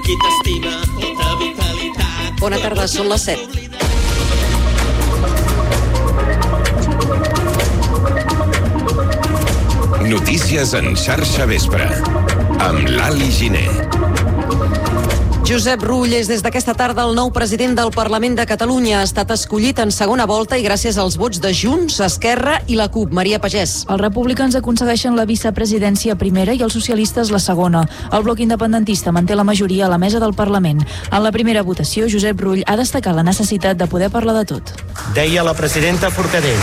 qui t'estima, tota vitalitat. Bona tarda, són les 7. Notícies en xarxa vespre, amb Lali Giner. Josep Rull és des d'aquesta tarda el nou president del Parlament de Catalunya. Ha estat escollit en segona volta i gràcies als vots de Junts, Esquerra i la CUP. Maria Pagès. Els republicans aconsegueixen la vicepresidència primera i els socialistes la segona. El bloc independentista manté la majoria a la mesa del Parlament. En la primera votació, Josep Rull ha destacat la necessitat de poder parlar de tot. Deia la presidenta Forcadell,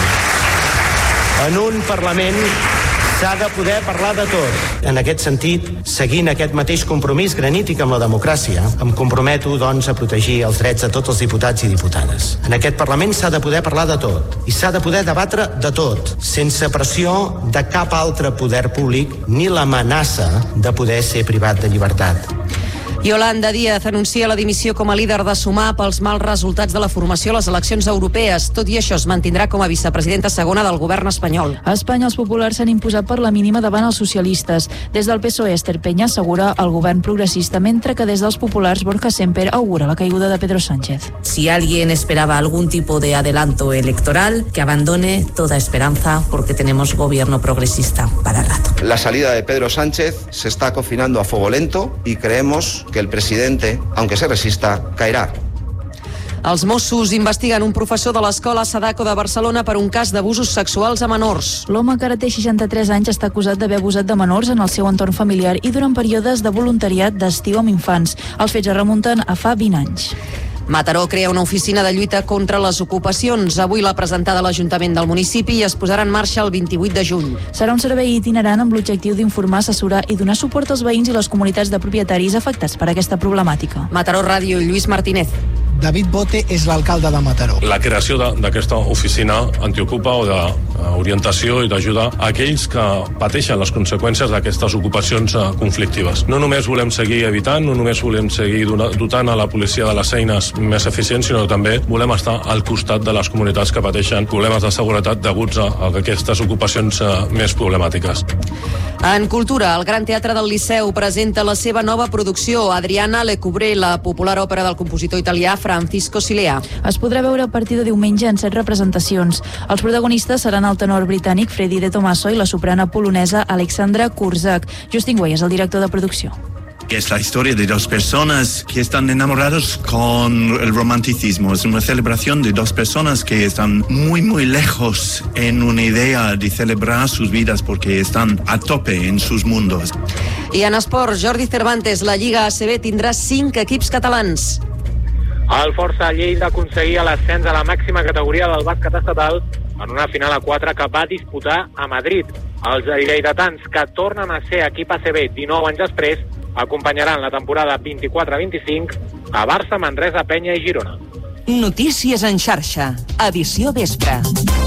en un Parlament s'ha de poder parlar de tot. En aquest sentit, seguint aquest mateix compromís granític amb la democràcia, em comprometo, doncs, a protegir els drets de tots els diputats i diputades. En aquest Parlament s'ha de poder parlar de tot i s'ha de poder debatre de tot, sense pressió de cap altre poder públic ni l'amenaça de poder ser privat de llibertat. Yolanda Díaz anuncia la dimissió com a líder de Sumar pels mals resultats de la formació a les eleccions europees. Tot i això, es mantindrà com a vicepresidenta segona del govern espanyol. A Espanya, els populars s'han imposat per la mínima davant els socialistes. Des del PSOE, Esther Peña assegura el govern progressista, mentre que des dels populars, Borja Semper augura la caiguda de Pedro Sánchez. Si alguien esperaba algún tipo de adelanto electoral, que abandone toda esperanza porque tenemos gobierno progresista para rato. La salida de Pedro Sánchez se está cocinando a fuego lento y creemos que el presidente, aunque se resista, caerá. Els Mossos investiguen un professor de l'escola Sadako de Barcelona per un cas d'abusos sexuals a menors. L'home, que ara té 63 anys, està acusat d'haver abusat de menors en el seu entorn familiar i durant períodes de voluntariat d'estiu amb infants. Els fets es remunten a fa 20 anys. Mataró crea una oficina de lluita contra les ocupacions. Avui l'ha presentada l'Ajuntament del municipi i es posarà en marxa el 28 de juny. Serà un servei itinerant amb l'objectiu d'informar, assessorar i donar suport als veïns i les comunitats de propietaris afectats per aquesta problemàtica. Mataró Ràdio, Lluís Martínez. David Bote és l'alcalde de Mataró. La creació d'aquesta oficina antiocupa o d'orientació i d'ajuda a aquells que pateixen les conseqüències d'aquestes ocupacions conflictives. No només volem seguir evitant, no només volem seguir dotant a la policia de les eines més eficients, sinó que també volem estar al costat de les comunitats que pateixen problemes de seguretat deguts a aquestes ocupacions més problemàtiques. En cultura, el Gran Teatre del Liceu presenta la seva nova producció, Adriana Lecouvreur, la popular òpera del compositor italià Francisco Silea. Es podrà veure a partir de diumenge en 7 representacions. Els protagonistes seran el tenor britànic Freddie De Tomaso i la soprana polonesa Alexandra Kurzak. Justin Way és el director de producció. Que es la historia de dos personas que están enamorados con el romanticismo. Es una celebración de dos personas que están muy, muy lejos en una idea de celebrar sus vidas porque están a tope en sus mundos. I en esport, Jordi Cervantes, la Lliga ACB tindrà 5 equips catalans. El Força Lleida aconseguia l'ascens a la màxima categoria del bàsquet estatal en una final a 4 que va disputar a Madrid. Els lleidatans, que tornen a ser equip ACB 19 anys després, acompanyaran la temporada 24-25 a Barça, Manresa, Penya i Girona. Notícies en xarxa, edició vespre.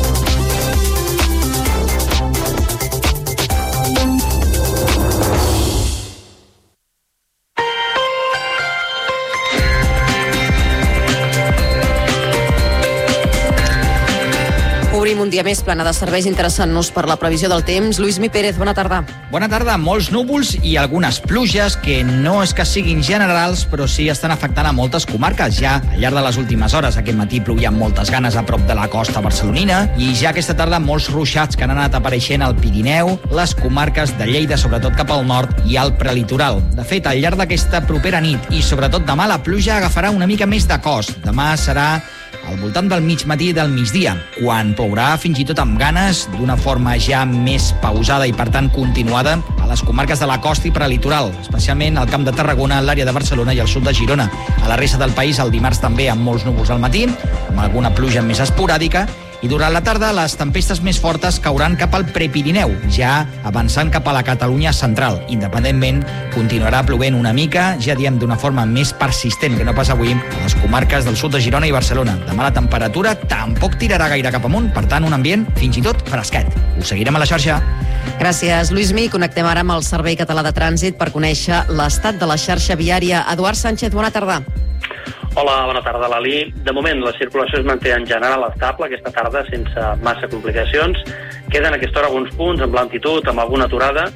Obrim un dia més plana de serveis, interessant-nos per la previsió del temps. Lluís Mi Pérez, bona tarda. Bona tarda. Molts núvols i algunes pluges que no és que siguin generals, però sí estan afectant a moltes comarques. Ja al llarg de les últimes hores, aquest matí plovia amb moltes ganes a prop de la costa barcelonina i ja aquesta tarda molts ruixats que han anat apareixent al Pirineu, les comarques de Lleida, sobretot cap al nord i al prelitoral. De fet, al llarg d'aquesta propera nit i sobretot demà la pluja agafarà una mica més de cos. Demà serà al voltant del mig matí i del migdia, quan plourà fins i tot amb ganes, d'una forma ja més pausada i per tant continuada a les comarques de la costa i prelitoral, especialment al Camp de Tarragona, l'àrea de Barcelona i el sud de Girona. A la resta del país el dimarts també amb molts núvols al matí, amb alguna pluja més esporàdica, i durant la tarda les tempestes més fortes cauran cap al Prepirineu, ja avançant cap a la Catalunya central. Independentment, continuarà plovent una mica, ja diem d'una forma més persistent que no pas avui, a les comarques del sud de Girona i Barcelona. Demà la temperatura tampoc tirarà gaire cap amunt, per tant un ambient fins i tot fresquet. Us seguirem a la xarxa. Gràcies, Lluís Mi. Connectem ara amb el Servei Català de Trànsit per conèixer l'estat de la xarxa viària. Eduard Sánchez, bona tarda. Hola, bona tarda, Lali. De moment, la circulació es manté en general estable aquesta tarda, sense massa complicacions. Queden a aquesta hora alguns punts amb lentitud, amb alguna aturada.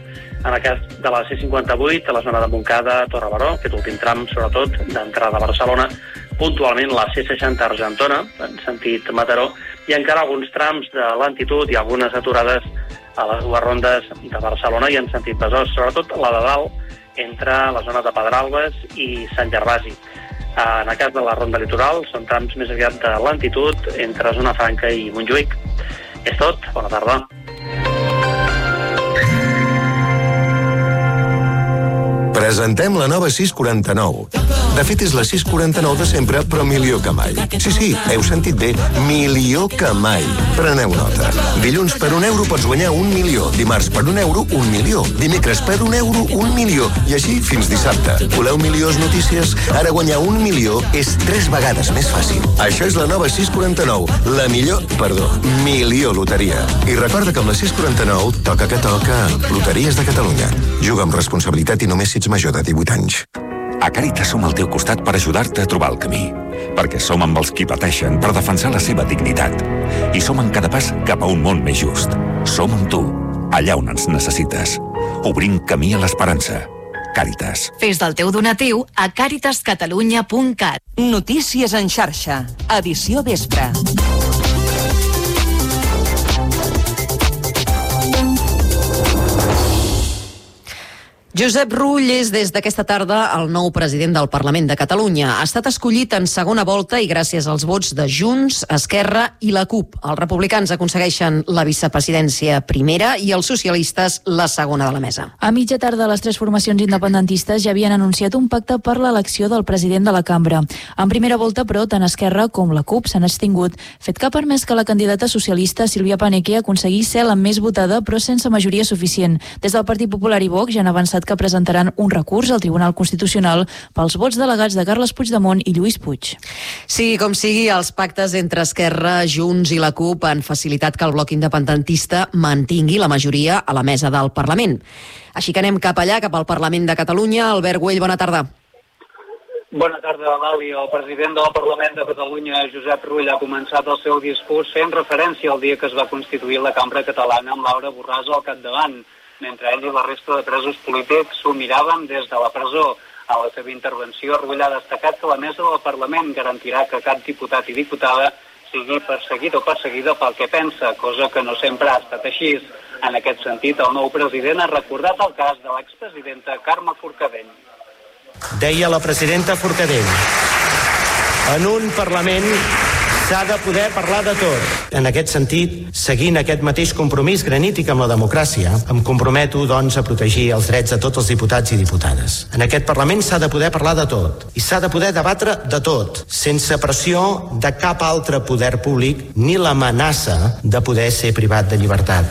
En el cas de la C58, a la zona de Montcada, Torre-Baró, aquest últim tram, sobretot, d'entrada a Barcelona, puntualment la C60 Argentona, en sentit Mataró, i encara alguns trams de lentitud i algunes aturades a les dues rondes de Barcelona i en sentit Besòs, sobretot la de dalt, entre la zona de Pedralbes i Sant Gervasi. En el cas de la ronda litoral, són trams més aviat de lentitud entre Zona Franca i Montjuïc. És tot, bona tarda. Presentem la nova 649. De fet, és la 649 de sempre, però millor que mai. Sí, heu sentit bé, millor que mai. Preneu nota. Dilluns per €1 pots guanyar 1 milió. Dimarts per €1, 1 milió. Dimecres per €1, 1 milió. I així fins dissabte. Voleu millors notícies? Ara guanyar 1 milió és 3 vegades més fàcil. Això és la nova 649. La millor loteria. I recorda que amb la 649 toca que toca. Loteries de Catalunya. Juga amb responsabilitat i només si ets major de 18 anys. A Càritas som al teu costat per ajudar-te a trobar el camí. Perquè som amb els qui pateixen per defensar la seva dignitat. I som en cada pas cap a un món més just. Som amb tu, allà on ens necessites. Obrim camí a l'esperança. Càritas. Fes del teu donatiu a caritascatalunya.cat. Notícies en xarxa. Edició vespre. Josep Rull és des d'aquesta tarda el nou president del Parlament de Catalunya. Ha estat escollit en segona volta i gràcies als vots de Junts, Esquerra i la CUP. Els republicans aconsegueixen la vicepresidència primera i els socialistes la segona de la mesa. A mitja tarda, les tres formacions independentistes ja havien anunciat un pacte per l'elecció del president de la cambra. En primera volta, però, tant Esquerra com la CUP s'han abstingut, fet que ha permès que la candidata socialista Sílvia Paneque aconseguís ser la més votada, però sense majoria suficient. Des del Partit Popular i Vox ja han avançat que presentaran un recurs al Tribunal Constitucional pels vots delegats de Carles Puigdemont i Lluís Puig. Sí, com sigui, els pactes entre Esquerra, Junts i la CUP han facilitat que el bloc independentista mantingui la majoria a la mesa del Parlament. Així que anem cap allà, cap al Parlament de Catalunya. Albert Güell, bona tarda. Bona tarda, Lali. El president del Parlament de Catalunya, Josep Rull, ha començat el seu discurs fent referència al dia que es va constituir la Cambra Catalana amb Laura Borràs al capdavant. Mentre ell i la resta de presos polítics s'ho miraven des de la presó. A la seva intervenció, Rull ha destacat que la mesa del Parlament garantirà que cap diputat i diputada sigui perseguit o perseguida pel que pensa, cosa que no sempre ha estat així. En aquest sentit, el nou president ha recordat el cas de l'expresidenta Carme Forcadell. Deia la presidenta Forcadell, en un Parlament s'ha de poder parlar de tot. En aquest sentit, seguint aquest mateix compromís granític amb la democràcia, em comprometo, doncs, a protegir els drets de tots els diputats i diputades. En aquest Parlament s'ha de poder parlar de tot i s'ha de poder debatre de tot, sense pressió de cap altre poder públic ni l'amenaça de poder ser privat de llibertat.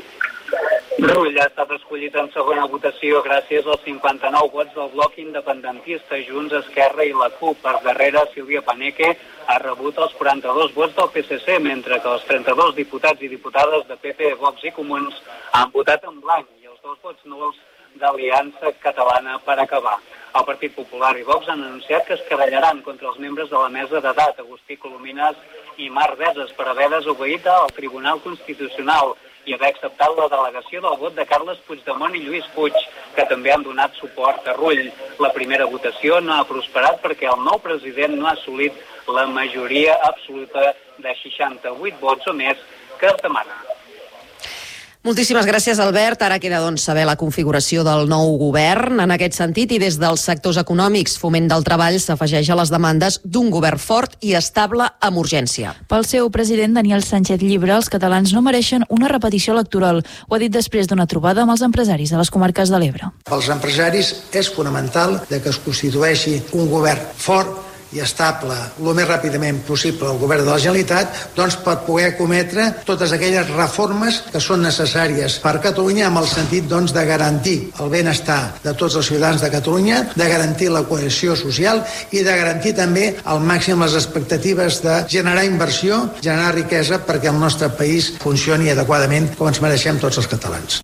Rull ha estat escollit en segona votació gràcies als 59 vots del bloc independentista, Junts, Esquerra i la CUP. Per darrere, Sílvia Paneque ha rebut els 42 vots del PSC, mentre que els 32 diputats i diputades de PP, Vox i Comuns han votat en blanc i els 2 vots nuls d'Aliança Catalana per acabar. El Partit Popular i Vox han anunciat que es querellaran contra els membres de la mesa d'edat, Agustí Colomines i Marc Veses, per haver desobeït al Tribunal Constitucional i haver acceptat la delegació del vot de Carles Puigdemont i Lluís Puig, que també han donat suport a Rull. La primera votació no ha prosperat perquè el nou president no ha assolit la majoria absoluta de 68 vots o més que es demana. Moltíssimes gràcies, Albert. Ara queda, doncs, saber la configuració del nou govern. En aquest sentit, i des dels sectors econòmics, Foment del Treball s'afegeix a les demandes d'un govern fort i estable amb urgència. Pel seu president, Daniel Sánchez Llibre, els catalans no mereixen una repetició electoral. Ho ha dit després d'una trobada amb els empresaris de les comarques de l'Ebre. Pels empresaris és fonamental que es constitueixi un govern fort i estable el més ràpidament possible el govern de la Generalitat, doncs per poder cometre totes aquelles reformes que són necessàries per Catalunya amb el sentit, doncs, de garantir el benestar de tots els ciutadans de Catalunya, de garantir la cohesió social i de garantir també al màxim les expectatives de generar inversió, generar riquesa perquè el nostre país funcioni adequadament com ens mereixem tots els catalans.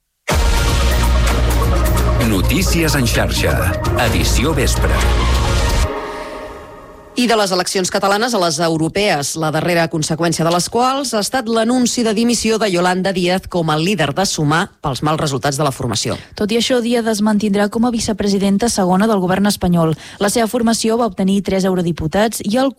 Notícies en xarxa. Edició vespre. I de les eleccions catalanes a les europees, la darrera conseqüència de les quals ha estat l'anunci de dimissió de Yolanda Díaz com a líder de Sumar pels mals resultats de la formació. Tot i això, Díaz es mantindrà com a vicepresidenta segona del govern espanyol. La seva formació va obtenir 3 eurodiputats i el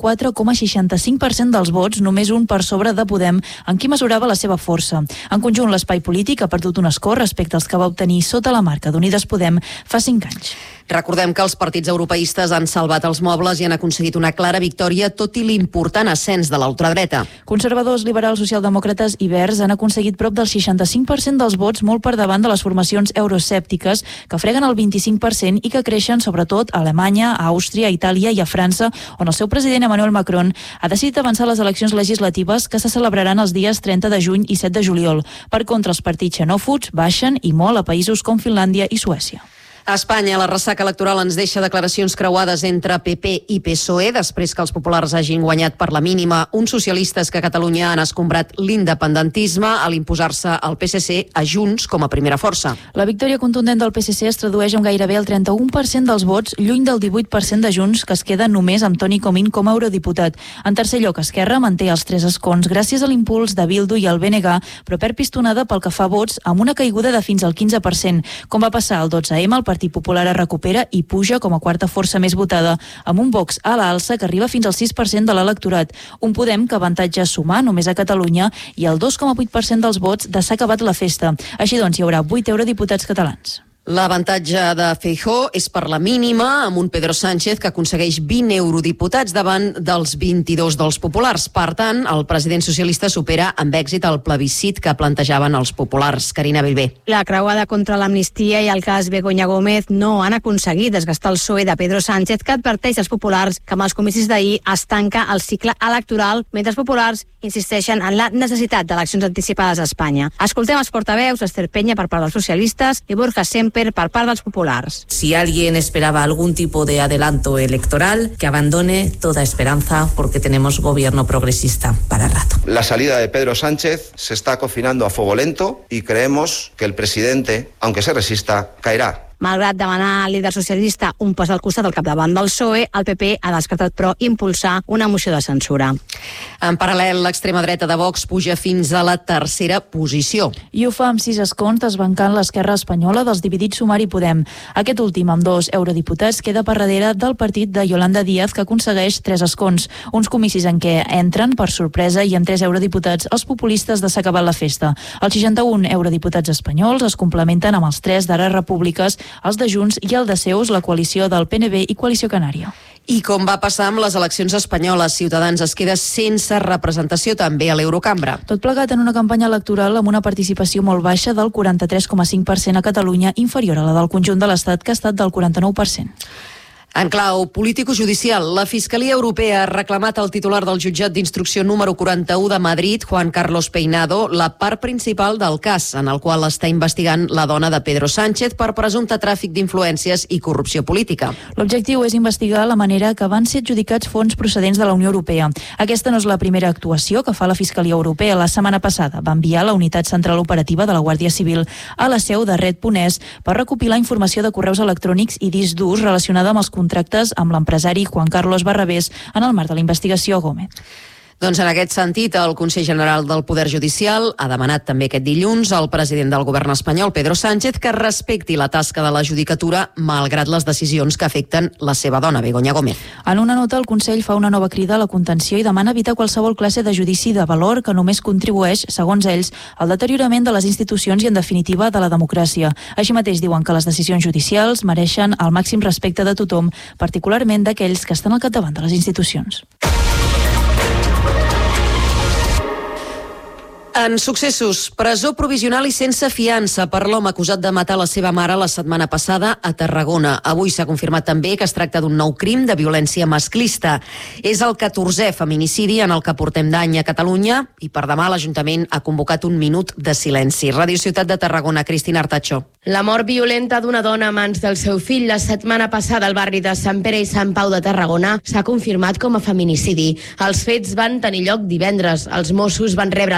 4,65% dels vots, només un per sobre de Podem, en qui mesurava la seva força. En conjunt, l'espai polític ha perdut un escó respecte als que va obtenir sota la marca d'Unides Podem fa 5 anys. Recordem que els partits europeistes han salvat els mobles i han aconseguit una clara victòria, tot i l'important ascens de l'ultradreta. Conservadors, liberals, socialdemòcrates i verds han aconseguit prop del 65% dels vots, molt per davant de les formacions euroscèptiques, que freguen el 25% i que creixen sobretot a Alemanya, a Àustria, a Itàlia i a França, on el seu president Emmanuel Macron ha decidit avançar les eleccions legislatives que se celebraran els dies 30 de juny i 7 de juliol. Per contra, els partits xenòfobs baixen i molt a països com Finlàndia i Suècia. A Espanya, la ressaca electoral ens deixa declaracions creuades entre PP i PSOE després que els populars hagin guanyat per la mínima. Uns socialistes que a Catalunya han escombrat l'independentisme a l'imposar-se al PSC a Junts com a primera força. La victòria contundent del PSC es tradueix en gairebé el 31% dels vots, lluny del 18% de Junts, que es queda només amb Toni Comín com a eurodiputat. En tercer lloc, Esquerra manté els 3 escons gràcies a l'impuls de Bildu i el BNG, però perd pistonada pel que fa a vots amb una caiguda de fins al 15%. Com va passar al 12M, el Partit Popular es recupera i puja com a quarta força més votada, amb un Vox a l'alça que arriba fins al 6% de l'electorat. Un Podem que avantatja Sumar només a Catalunya i el 2,8% dels vots de s'ha acabat la festa. Així doncs, hi haurà 8 eurodiputats catalans. L'avantatge de Feijóo és per la mínima, amb un Pedro Sánchez que aconsegueix 20 eurodiputats davant dels 22 dels populars. Per tant, el president socialista supera amb èxit el plebiscit que plantejaven els populars. Carina Viver. La creuada contra l'amnistia i el cas Begoña Gómez no han aconseguit desgastar el PSOE de Pedro Sánchez, que adverteix als populars que amb els comicis d'ahir es tanca el cicle electoral, mentre els populars insisteixen en la necessitat d'eleccions anticipades a Espanya. Escoltem els portaveus, Esther Peña per part dels socialistes i Borja Semper per part dels populars. Si alguien esperaba algún tipo de adelanto electoral, que abandone toda esperanza porque tenemos gobierno progresista para rato. La salida de Pedro Sánchez se está cocinando a fuego lento y creemos que el presidente, aunque se resista, caerá. Malgrat demanar al líder socialista un pas al costat del capdavant del PSOE, el PP ha descartat, però, impulsar una moció de censura. En paral·lel, l'extrema dreta de Vox puja fins a la tercera posició. I ho fa amb 6 escons, desbancant l'esquerra espanyola dels dividits Sumar i Podem. Aquest últim, amb 2 eurodiputats, queda per darrere del partit de Yolanda Díaz, que aconsegueix 3 escons. Uns comicis en què entren, per sorpresa, i amb 3 eurodiputats, els populistes de s'ha acabat la festa. Els 61 eurodiputats espanyols es complementen amb els 3 d'Ara Repúbliques, els de Junts i el de Seus, la coalició del PNB i Coalició Canària. I com va passar amb les eleccions espanyoles, Ciutadans es queda sense representació també a l'Eurocambra. Tot plegat en una campanya electoral amb una participació molt baixa del 43,5% a Catalunya, inferior a la del conjunt de l'Estat, que ha estat del 49%. En clau político-judicial, la Fiscalia Europea ha reclamat al titular del jutjat d'instrucció número 41 de Madrid, Juan Carlos Peinado, la part principal del cas, en el qual està investigant la dona de Pedro Sánchez per presumpte tràfic d'influències i corrupció política. L'objectiu és investigar la manera que van ser adjudicats fons procedents de la Unió Europea. Aquesta no és la primera actuació que fa la Fiscalia Europea. La setmana passada va enviar la Unitat Central Operativa de la Guàrdia Civil a la seu de Red.es per recopilar informació de correus electrònics i discs durs relacionada amb els contractes amb l'empresari Juan Carlos Barrabés en el marc de la investigació Gómez. Doncs en aquest sentit, el Consell General del Poder Judicial ha demanat també aquest dilluns al president del govern espanyol, Pedro Sánchez, que respecti la tasca de la judicatura malgrat les decisions que afecten la seva dona, Begoña Gómez. En una nota, el Consell fa una nova crida a la contenció i demana evitar qualsevol classe de judici de valor que només contribueix, segons ells, al deteriorament de les institucions i, en definitiva, de la democràcia. Així mateix diuen que les decisions judicials mereixen el màxim respecte de tothom, particularment d'aquells que estan al capdavant de les institucions. En successos, presó provisional i sense fiança per l'home acusat de matar la seva mare la setmana passada a Tarragona. Avui s'ha confirmat també que es tracta d'un nou crim de violència masclista. És el 14è feminicidi en el que portem d'any a Catalunya i per demà l'Ajuntament ha convocat un minut de silenci. Ràdio Ciutat de Tarragona, Cristina Artacho. La mort violenta d'una dona a mans del seu fill la setmana passada al barri de Sant Pere i Sant Pau de Tarragona s'ha confirmat com a feminicidi. Els fets van tenir lloc divendres. Els Mossos van rebre l'avís d'un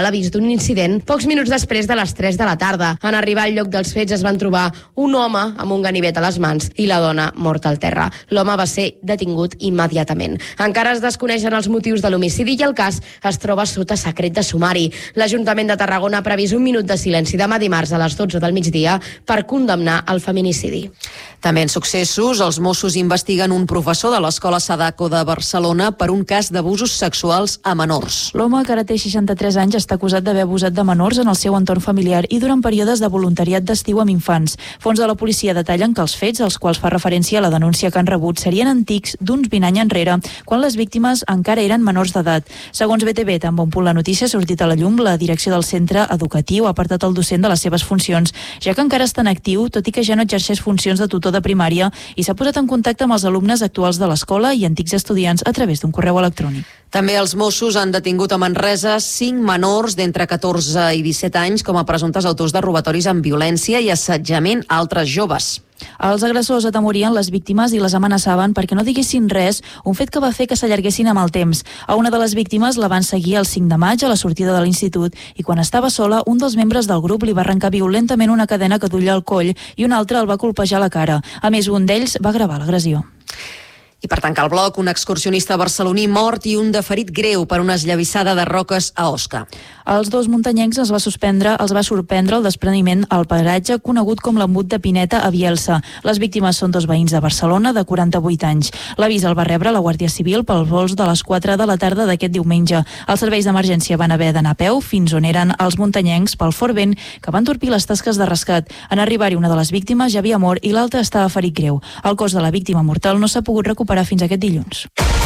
un incident pocs minuts després de les 3 de la tarda. En arribar al lloc dels fets es van trobar un home amb un ganivet a les mans i la dona morta al terra. L'home va ser detingut immediatament. Encara es desconeixen els motius de l'homicidi i el cas es troba sota secret de sumari. L'Ajuntament de Tarragona ha previst un minut de silenci demà dimarts a les 12 del migdia per condemnar el feminicidi. També en successos, els Mossos investiguen un professor de l'Escola Sadako de Barcelona per un cas d'abusos sexuals a menors. L'home, que ara té 63 anys, està acusat d'haver abusat de menors en el seu entorn familiar i durant períodes de voluntariat d'estiu amb infants. Fons de la policia detallen que els fets, als quals fa referència a la denúncia que han rebut, serien antics d'uns 20 anys enrere, quan les víctimes encara eren menors d'edat. Segons BTV, tan bon punt la notícia ha sortit a la llum, la direcció del centre educatiu ha apartat el docent de les seves funcions, ja que encara està en actiu, tot i que ja no exerceix funcions de tutor de primària, i s'ha posat en contacte amb els alumnes actuals de l'escola i antics estudiants a través d'un correu electrònic. També els Mossos han detingut a Manresa 5 menors d'entre 14 i 17 anys com a presumptes autors de robatoris amb violència i assetjament a altres joves. Els agressors atemorien les víctimes i les amenaçaven perquè no diguessin res, un fet que va fer que s'allarguessin amb el temps. A una de les víctimes la van seguir el 5 de maig a la sortida de l'institut i quan estava sola, un dels membres del grup li va arrencar violentament una cadena que duia al coll i un altre el va colpejar la cara. A més, un d'ells va gravar l'agressió. I per tancar el bloc, un excursionista barceloní mort i un de ferit greu per una esllavissada de roques a Osca. Els dos muntanyencs els va sorprendre el despreniment al paratge conegut com l'embut de Pineta a Bielsa. Les víctimes són dos veïns de Barcelona de 48 anys. L'avís el va rebre la Guàrdia Civil pels vols de les 4 de la tarda d'aquest diumenge. Els serveis d'emergència van haver d'anar a peu fins on eren els muntanyencs pel fort vent que van torpir les tasques de rescat. En arribar-hi, una de les víctimes ja havia mort i l'altra estava ferit greu. El cos de la víctima mortal no s'ha pogut recuperar fins aquest dilluns.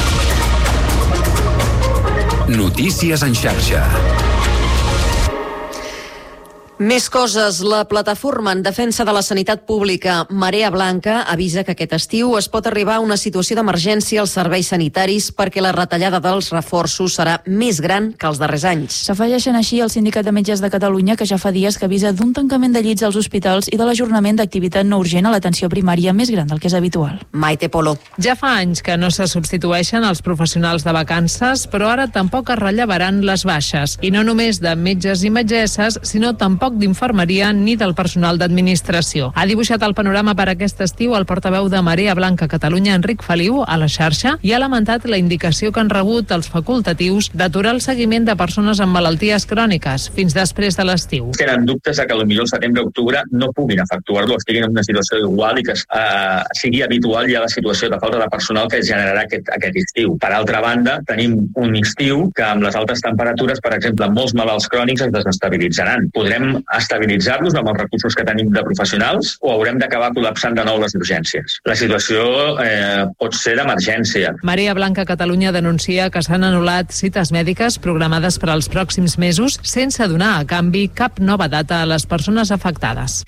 Notícies en xarxa. Més coses. La plataforma en defensa de la sanitat pública Marea Blanca avisa que aquest estiu es pot arribar a una situació d'emergència als serveis sanitaris perquè la retallada dels reforços serà més gran que els darrers anys. S'afegeixen així el Sindicat de Metges de Catalunya, que ja fa dies que avisa d'un tancament de llits als hospitals i de l'ajornament d'activitat no urgent a l'atenció primària més gran del que és habitual. Maite Polo. Ja fa anys que no se substitueixen els professionals de vacances, però ara tampoc es rellevaran les baixes. I no només de metges i metgesses, sinó tampoc d'infermeria ni del personal d'administració. Ha dibuixat el panorama per aquest estiu el portaveu de Marea Blanca Catalunya, Enric Feliu, a la xarxa, i ha lamentat la indicació que han rebut els facultatius d'aturar el seguiment de persones amb malalties cròniques fins després de l'estiu. Tenen dubtes que potser el setembre-octubre no puguin efectuar-lo, estiguin en una situació igual i que sigui habitual ja la situació de falta de personal que es generarà aquest estiu. Per altra banda, tenim un estiu que amb les altes temperatures, per exemple, molts malalts crònics es desestabilitzaran. Podrem estabilitzar-los amb els recursos que tenim de professionals o haurem d'acabar col·lapsant de nou les urgències. La situació pot ser d'emergència. Marea Blanca Catalunya denuncia que s'han anul·lat cites mèdiques programades per als pròxims mesos sense donar a canvi cap nova data a les persones afectades.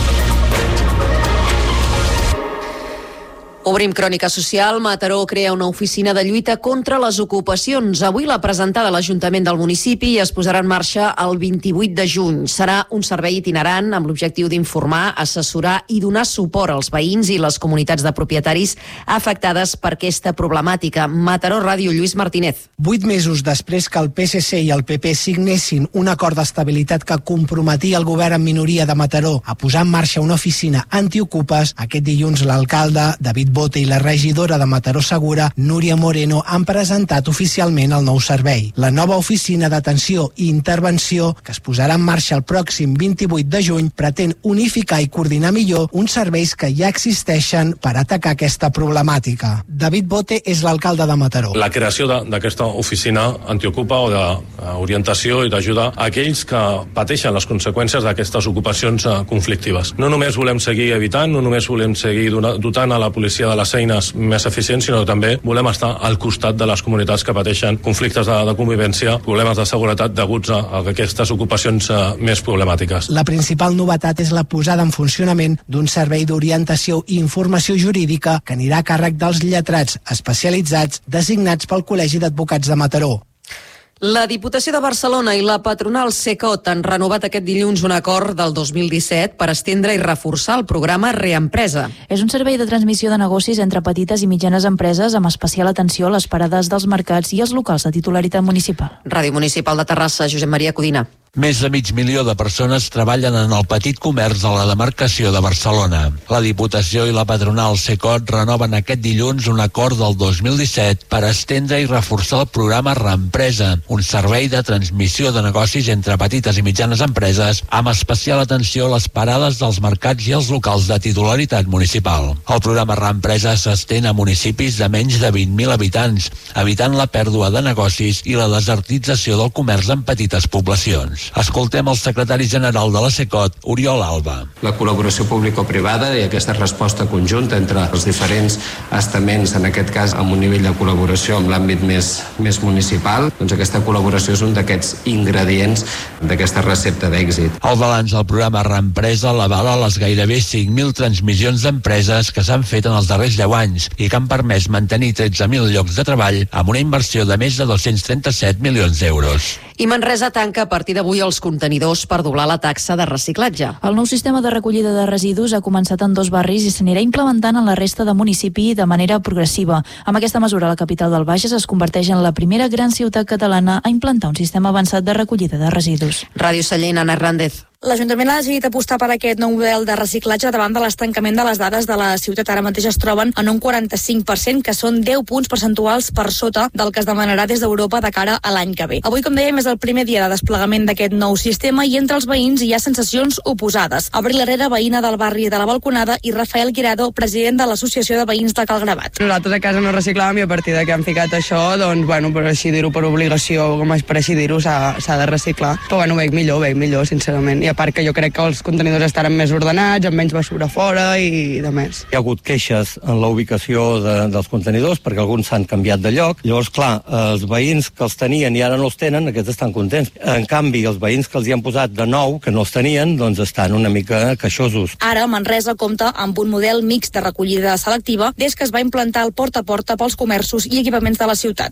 Obrim crònica social. Mataró crea una oficina de lluita contra les ocupacions. Avui l'ha presentada l'Ajuntament del municipi i es posarà en marxa el 28 de juny. Serà un servei itinerant amb l'objectiu d'informar, assessorar i donar suport als veïns i les comunitats de propietaris afectades per aquesta problemàtica. Mataró Ràdio, Lluís Martínez. 8 mesos després que el PSC i el PP signessin un acord d'estabilitat que comprometia el govern en minoria de Mataró a posar en marxa una oficina antiocupes, aquest dilluns l'alcalde David Bote i la regidora de Mataró Segura, Núria Moreno, han presentat oficialment el nou servei. La nova oficina d'atenció i intervenció, que es posarà en marxa el pròxim 28 de juny, pretén unificar i coordinar millor uns serveis que ja existeixen per atacar aquesta problemàtica. David Bote és l'alcalde de Mataró. La creació d'aquesta oficina antiocupa o d'orientació i d'ajuda a aquells que pateixen les conseqüències d'aquestes ocupacions conflictives. No només volem seguir evitant, no només volem seguir dotant a la policia de les eines més eficients, sinó també volem estar al costat de les comunitats que pateixen conflictes de convivència, problemes de seguretat deguts a aquestes ocupacions més problemàtiques. La principal novetat és la posada en funcionament d'un servei d'orientació i informació jurídica que anirà a càrrec dels lletrats especialitzats designats pel Col·legi d'Advocats de Mataró. La Diputació de Barcelona i la patronal Secot han renovat aquest dilluns un acord del 2017 per estendre i reforçar el programa Reempresa. És un servei de transmissió de negocis entre petites i mitjanes empreses amb especial atenció a les parades dels mercats i els locals de titularitat municipal. Ràdio Municipal de Terrassa, Josep Maria Codina. Més de 500.000 de persones treballen en el petit comerç de la demarcació de Barcelona. La Diputació i la patronal Cecot renoven aquest dilluns un acord del 2017 per estendre i reforçar el programa Reempresa, un servei de transmissió de negocis entre petites i mitjanes empreses, amb especial atenció a les parades dels mercats i els locals de titularitat municipal. El programa Reempresa s'estén a municipis de menys de 20.000 habitants, evitant la pèrdua de negocis i la desertització del comerç en petites poblacions. Escoltem el secretari general de la Cecot, Oriol Alba. La col·laboració público-privada i aquesta resposta conjunta entre els diferents estaments, en aquest cas amb un nivell de col·laboració amb l'àmbit més municipal, doncs aquesta col·laboració és un d'aquests ingredients d'aquesta recepta d'èxit. El balanç del programa Reempresa l'avala les gairebé 5.000 transmissions d'empreses que s'han fet en els darrers 10 anys i que han permès mantenir 13.000 llocs de treball amb una inversió de més de 237 milions d'euros. I Manresa tanca a partir d'avui els contenidors per doblar la taxa de reciclatge. El nou sistema de recollida de residus ha començat en 2 barris i s'anirà implementant en la resta de municipi de manera progressiva. Amb aquesta mesura, la capital del Bages es converteix en la primera gran ciutat catalana a implantar un sistema avançat de recollida de residus. Ràdio Sallent, Anna Hernández. L'Ajuntament ha decidit apostar per aquest nou model de reciclatge davant de l'estancament de les dades de la ciutat. Ara mateix es troben en un 45%, que són 10 punts percentuals per sota del que es demanarà des d'Europa de cara a l'any que ve. Avui, com dèiem, és el primer dia de desplegament d'aquest nou sistema i entre els veïns hi ha sensacions oposades. Abril Herrera, veïna del barri de la Balconada, i Rafael Guirado, president de l'Associació de Veïns de Calgravat. Nosaltres a casa no reciclàvem i a partir de que han ficat això, doncs, per així dir-ho, per obligació, com és per així dir-ho, s'ha de reciclar. Però veig millor, sincerament. I a part que jo crec que els contenidors estaran més ordenats, amb menys basura fora i de més. Hi ha hagut queixes en la ubicació dels contenidors perquè alguns s'han canviat de lloc. Llavors, clar, els veïns que els tenien i ara no els tenen, aquests estan contents. En canvi, els veïns que els hi han posat de nou, que no els tenien, doncs estan una mica queixosos. Ara, Manresa compta amb un model mixt de recollida selectiva des que es va implantar el porta a porta pels comerços i equipaments de la ciutat.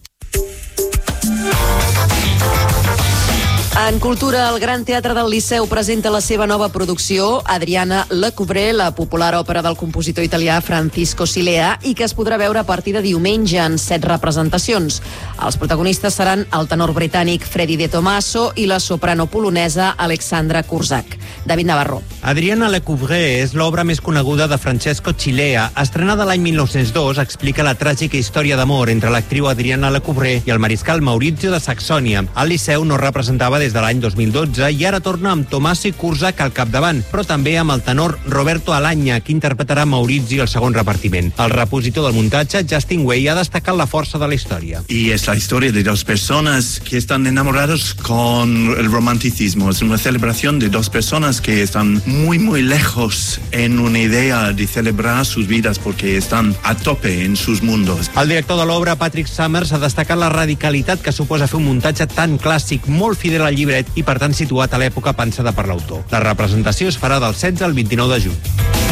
En cultura, el Gran Teatre del Liceu presenta la seva nova producció, Adriana Lecouvreur, la popular òpera del compositor italià Francisco Silea, i que es podrà veure a partir de diumenge en 7 representacions. Els protagonistes seran el tenor britànic Freddy De Tomaso i la soprano polonesa Alexandra Kurzak. David Navarro. Adriana Lecouvreur és l'obra més coneguda de Francesco Silea. Estrenada l'any 1902, explica la tràgica història d'amor entre l'actriu Adriana Lecouvreur i el mariscal Maurizio de Saxònia. El Liceu no representava des de l'any 2012 i ara torna amb Tomaso i Kurzak al capdavant, però també amb el tenor Roberto Alagna, que interpretarà Maurizio al segon repartiment. El repositor del muntatge, Justin Way, ha destacat la força de la història. Y es la historia de dos personas que están enamorados con el romanticismo. Es una celebración de dos personas que están muy, muy lejos en una idea de celebrar sus vidas porque están a tope en sus mundos. El director de l'obra, Patrick Summers, ha destacat la radicalitat que suposa fer un muntatge tan clàssic, molt fidel al llibret i, per tant, situat a l'època pensada per l'autor. La representació es farà del 16 al 29 de juny.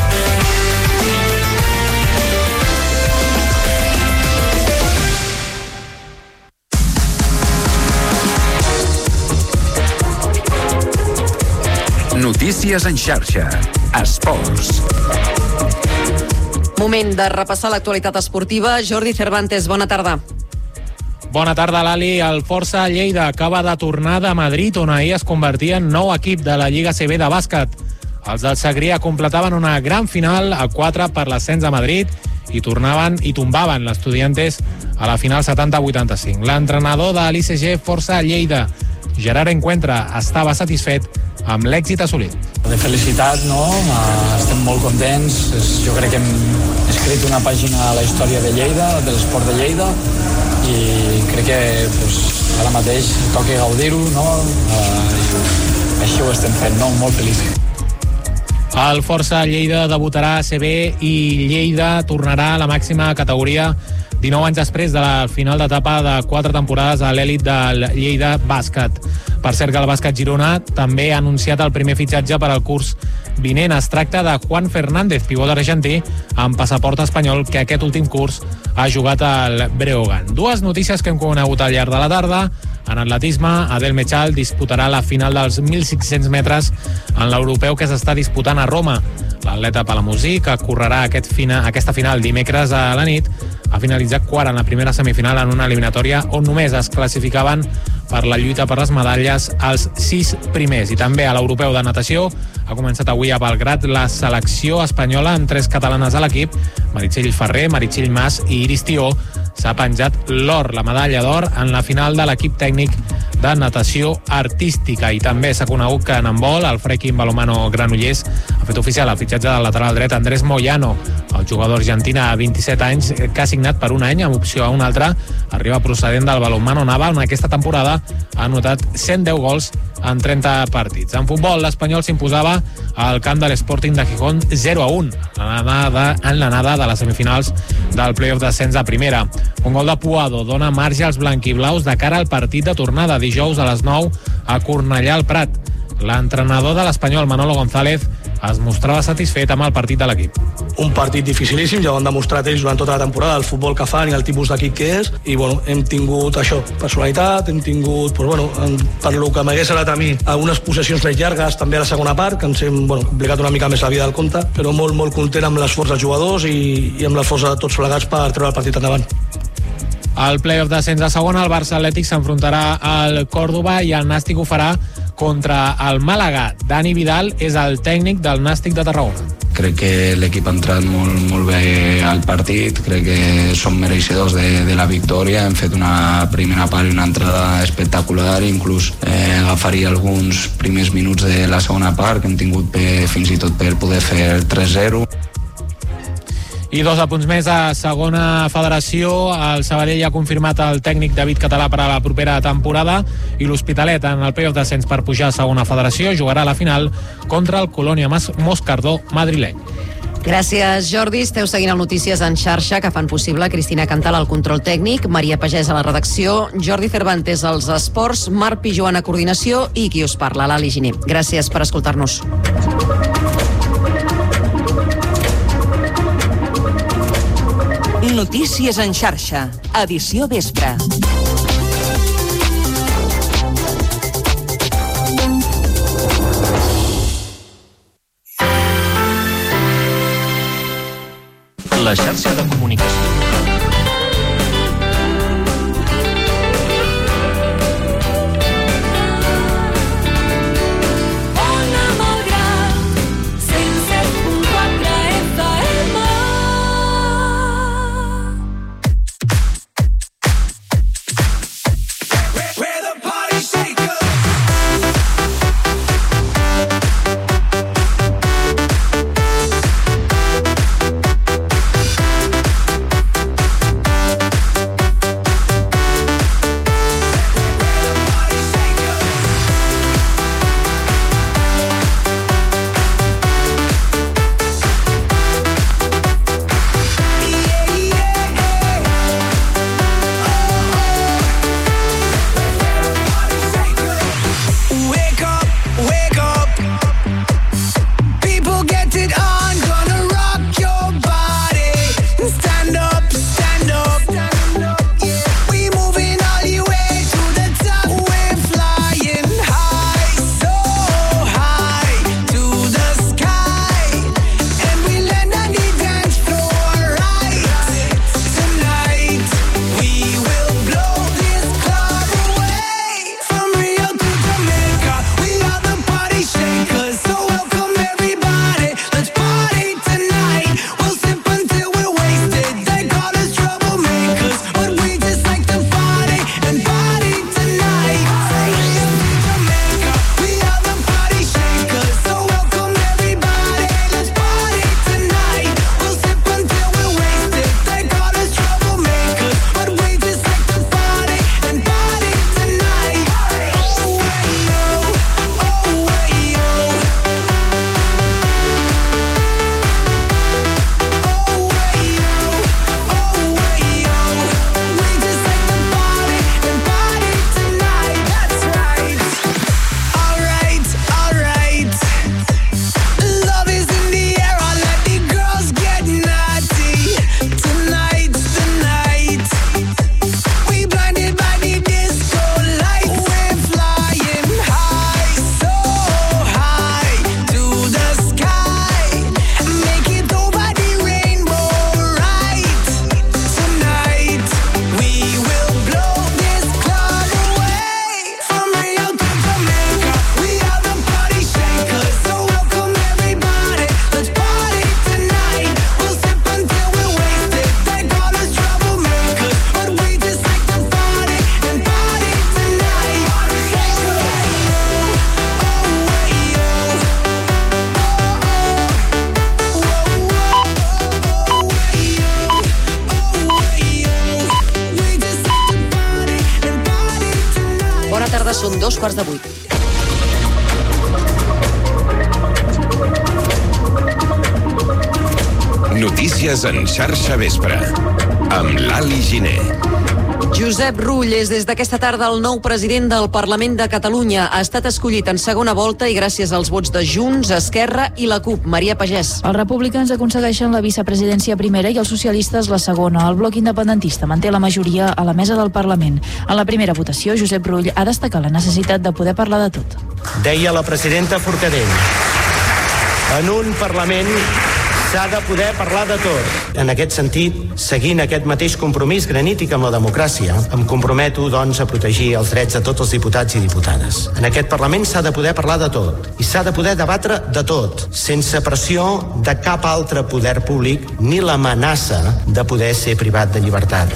Notícies en xarxa. Esports. Moment de repassar l'actualitat esportiva. Jordi Cervantes, bona tarda. Bona tarda, Lali. El Força Lleida acaba de tornar de Madrid, on ahir es convertia en nou equip de la Lliga CB de bàsquet. Els del Segrià completaven una gran final a 4 per l'ascens a Madrid i tombaven l'Estudiantes a la final 70-85. L'entrenador de l'ICG Força Lleida, Gerard Encuentra, estava satisfet amb l'èxit assolit. De felicitat, no? Estem molt contents. Jo crec que hem escrit una pàgina a la història de Lleida, de l'esport de Lleida, i crec que ara mateix toca gaudir-ho, no? I així ho estem fent, no? Molt feliç. El Força Lleida debutarà a CB i Lleida tornarà a la màxima categoria 19 anys després de la final d'etapa de 4 temporades a l'èlit del Lleida Bàsquet. Per cert que el Bàsquet Girona també ha anunciat el primer fitxatge per al curs vinent. Es tracta de Juan Fernández, pivot argentí amb passaport espanyol, que aquest últim curs ha jugat al Breogán. Dues notícies que hem conegut al llarg de la tarda. En atletisme, Adel Mechal disputarà la final dels 1.600 metres en l'europeu que s'està disputant a Roma. L'atleta palamosí, que correrà aquesta final dimecres a la nit, ha finalitzat quart en la primera semifinal en una eliminatòria on només es classificaven per la lluita per les medalles als 6 primers. I també a l'europeu de natació ha començat avui a Belgrad la selecció espanyola amb 3 catalanes a l'equip, Meritxell Ferrer, Meritxell Mas i Iris Tió. S'ha penjat l'or, la medalla d'or, en la final de l'equip tècnic de natació artística. I també s'ha conegut que en handbol el Freaking Balonmano Granollers ha fet oficial el fitxatge del lateral dret Andrés Moyano, el jugador argentina de 27 anys que ha signat per un any amb opció a un altre. Arriba procedent del Balonmano Nava, on aquesta temporada ha anotat 110 gols en 30 partits. En futbol, l'Espanyol s'imposava al camp de l'Sporting de Gijón 0-1 en l'anada de les semifinals del play-off d'ascens a primera. Un gol de Puado dona marge als blanquiblaus de cara al partit de tornada dijous a les 9 a Cornellà al Prat. L'entrenador de l'Espanyol, Manolo González, es mostrava satisfet amb el partit de l'equip. Un partit dificilíssim, ja ho han demostrat ells durant tota la temporada, el futbol que fan i el tipus d'equip que és, i bueno, hem tingut això, personalitat, hem tingut, per lo que m'hagués agradat a mi, algunes possessions més llargues, també a la segona part, que ens hem complicat una mica més la vida del compte, però molt content amb l'esforç dels jugadors i amb l'esforç de tots plegats per treure el partit endavant. Al play-off d'ascens a segona, el Barça Atlètic s'enfrontarà al Còrdova i el Nàstic ho farà contra el Màlaga. Dani Vidal és el tècnic del Nàstic de Tarragona. Crec que l'equip ha entrat molt bé al partit, crec que som mereixedors de la victòria, hem fet una primera part i una entrada espectacular, inclús agafaria alguns primers minuts de la segona part que hem tingut fins i tot per poder fer el 3-0. I 2 apunts més a segona federació. El Sabadell ha confirmat el tècnic David Català per a la propera temporada i l'Hospitalet en el play-off d'ascens per pujar a segona federació jugarà a la final contra el Colònia Moscardó madrileny. Gràcies, Jordi. Esteu seguint el Notícies en xarxa que fan possible Cristina Cantal al control tècnic, Maria Pagès a la redacció, Jordi Cervantes als esports, Marc Pijoan a coordinació i qui us parla, l'Ali Giner. Gràcies per escoltar-nos. Notícies en xarxa, edició vespre. La xarxa de comunicació. són 7:15. Notícies en xarxa vespre, amb l'Ali Giner. Josep Rull és des d'aquesta tarda el nou president del Parlament de Catalunya. Ha estat escollit en segona volta i gràcies als vots de Junts, Esquerra i la CUP. Maria Pagès. Els republicans aconsegueixen la vicepresidència primera i els socialistes la segona. El bloc independentista manté la majoria a la mesa del Parlament. En la primera votació, Josep Rull ha destacat la necessitat de poder parlar de tot. Deia la presidenta Forcadell, en un Parlament s'ha de poder parlar de tot. En aquest sentit, seguint aquest mateix compromís granític amb la democràcia, em comprometo, doncs, a protegir els drets de tots els diputats i diputades. En aquest Parlament s'ha de poder parlar de tot i s'ha de poder debatre de tot, sense pressió de cap altre poder públic ni l'amenaça de poder ser privat de llibertat.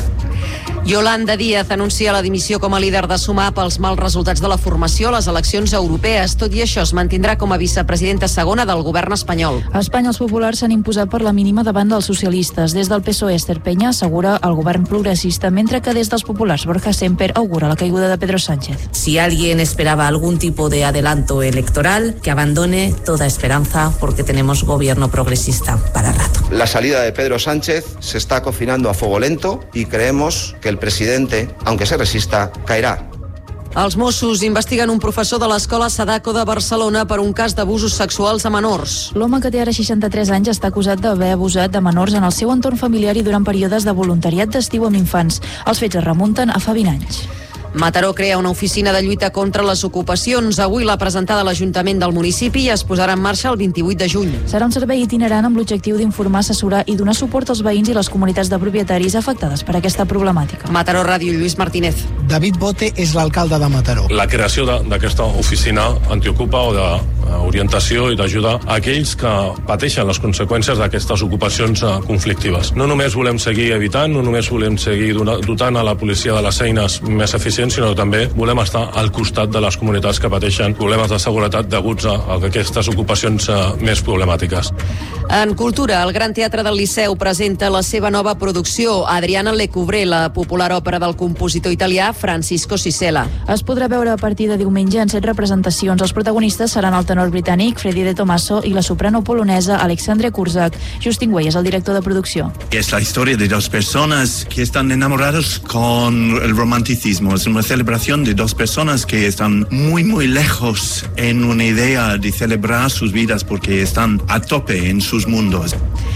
Yolanda Díaz anuncia la dimissió com a líder de Sumar pels mals resultats de la formació a les eleccions europees. Tot i això, es mantindrà com a vicepresidenta segona del govern espanyol. A Espanya, els populars s'han imposat per la mínima davant dels socialistes. Des del PSOE, Esther Peña assegura el govern progressista, mentre que des dels populars, Borja Semper augura la caiguda de Pedro Sánchez. Si alguien esperaba algún tipo de adelanto electoral, que abandone toda esperanza porque tenemos gobierno progresista para rato. La salida de Pedro Sánchez se está cocinando a fuego lento y creemos que el presidente, aunque se resista, caerá. Els Mossos investiguen un professor de l'escola Sadako de Barcelona per un cas d'abusos sexuals a menors. L'home, que té ara 63 anys, està acusat d'haver abusat de menors en el seu entorn familiar i durant períodes de voluntariat d'estiu amb infants. Els fets es remunten a fa 20 anys. Mataró crea una oficina de lluita contra les ocupacions. Avui l'ha presentada l'Ajuntament del municipi i es posarà en marxa el 28 de juny. Serà un servei itinerant amb l'objectiu d'informar, assessorar i donar suport als veïns i les comunitats de propietaris afectades per aquesta problemàtica. Mataró Ràdio, Lluís Martínez. David Bote és l'alcalde de Mataró. La creació d'aquesta oficina antiocupa o d'orientació i d'ajuda a aquells que pateixen les conseqüències d'aquestes ocupacions conflictives. No només volem seguir evitant, no només volem seguir dotant a la policia de les eines més eficients, sinó també volem estar al costat de les comunitats que pateixen problemes de seguretat deguts a aquestes ocupacions més problemàtiques. En cultura, el Gran Teatre del Liceu presenta la seva nova producció, Adriana Lecouvré, la popular òpera del compositor italià Francisco Sisela. Es podrà veure a partir de diumenge en 7 representacions. Els protagonistes seran el tenor britànic Freddie De Tomaso i la soprano polonesa Alexandre Kurzak. Justin Way és el director de producció. Es la historia de dos personas que están enamorados con el romanticismo. Es una celebración de dos personas que están muy, muy lejos en una idea de celebrar sus vidas porque están a tope en sus mundos.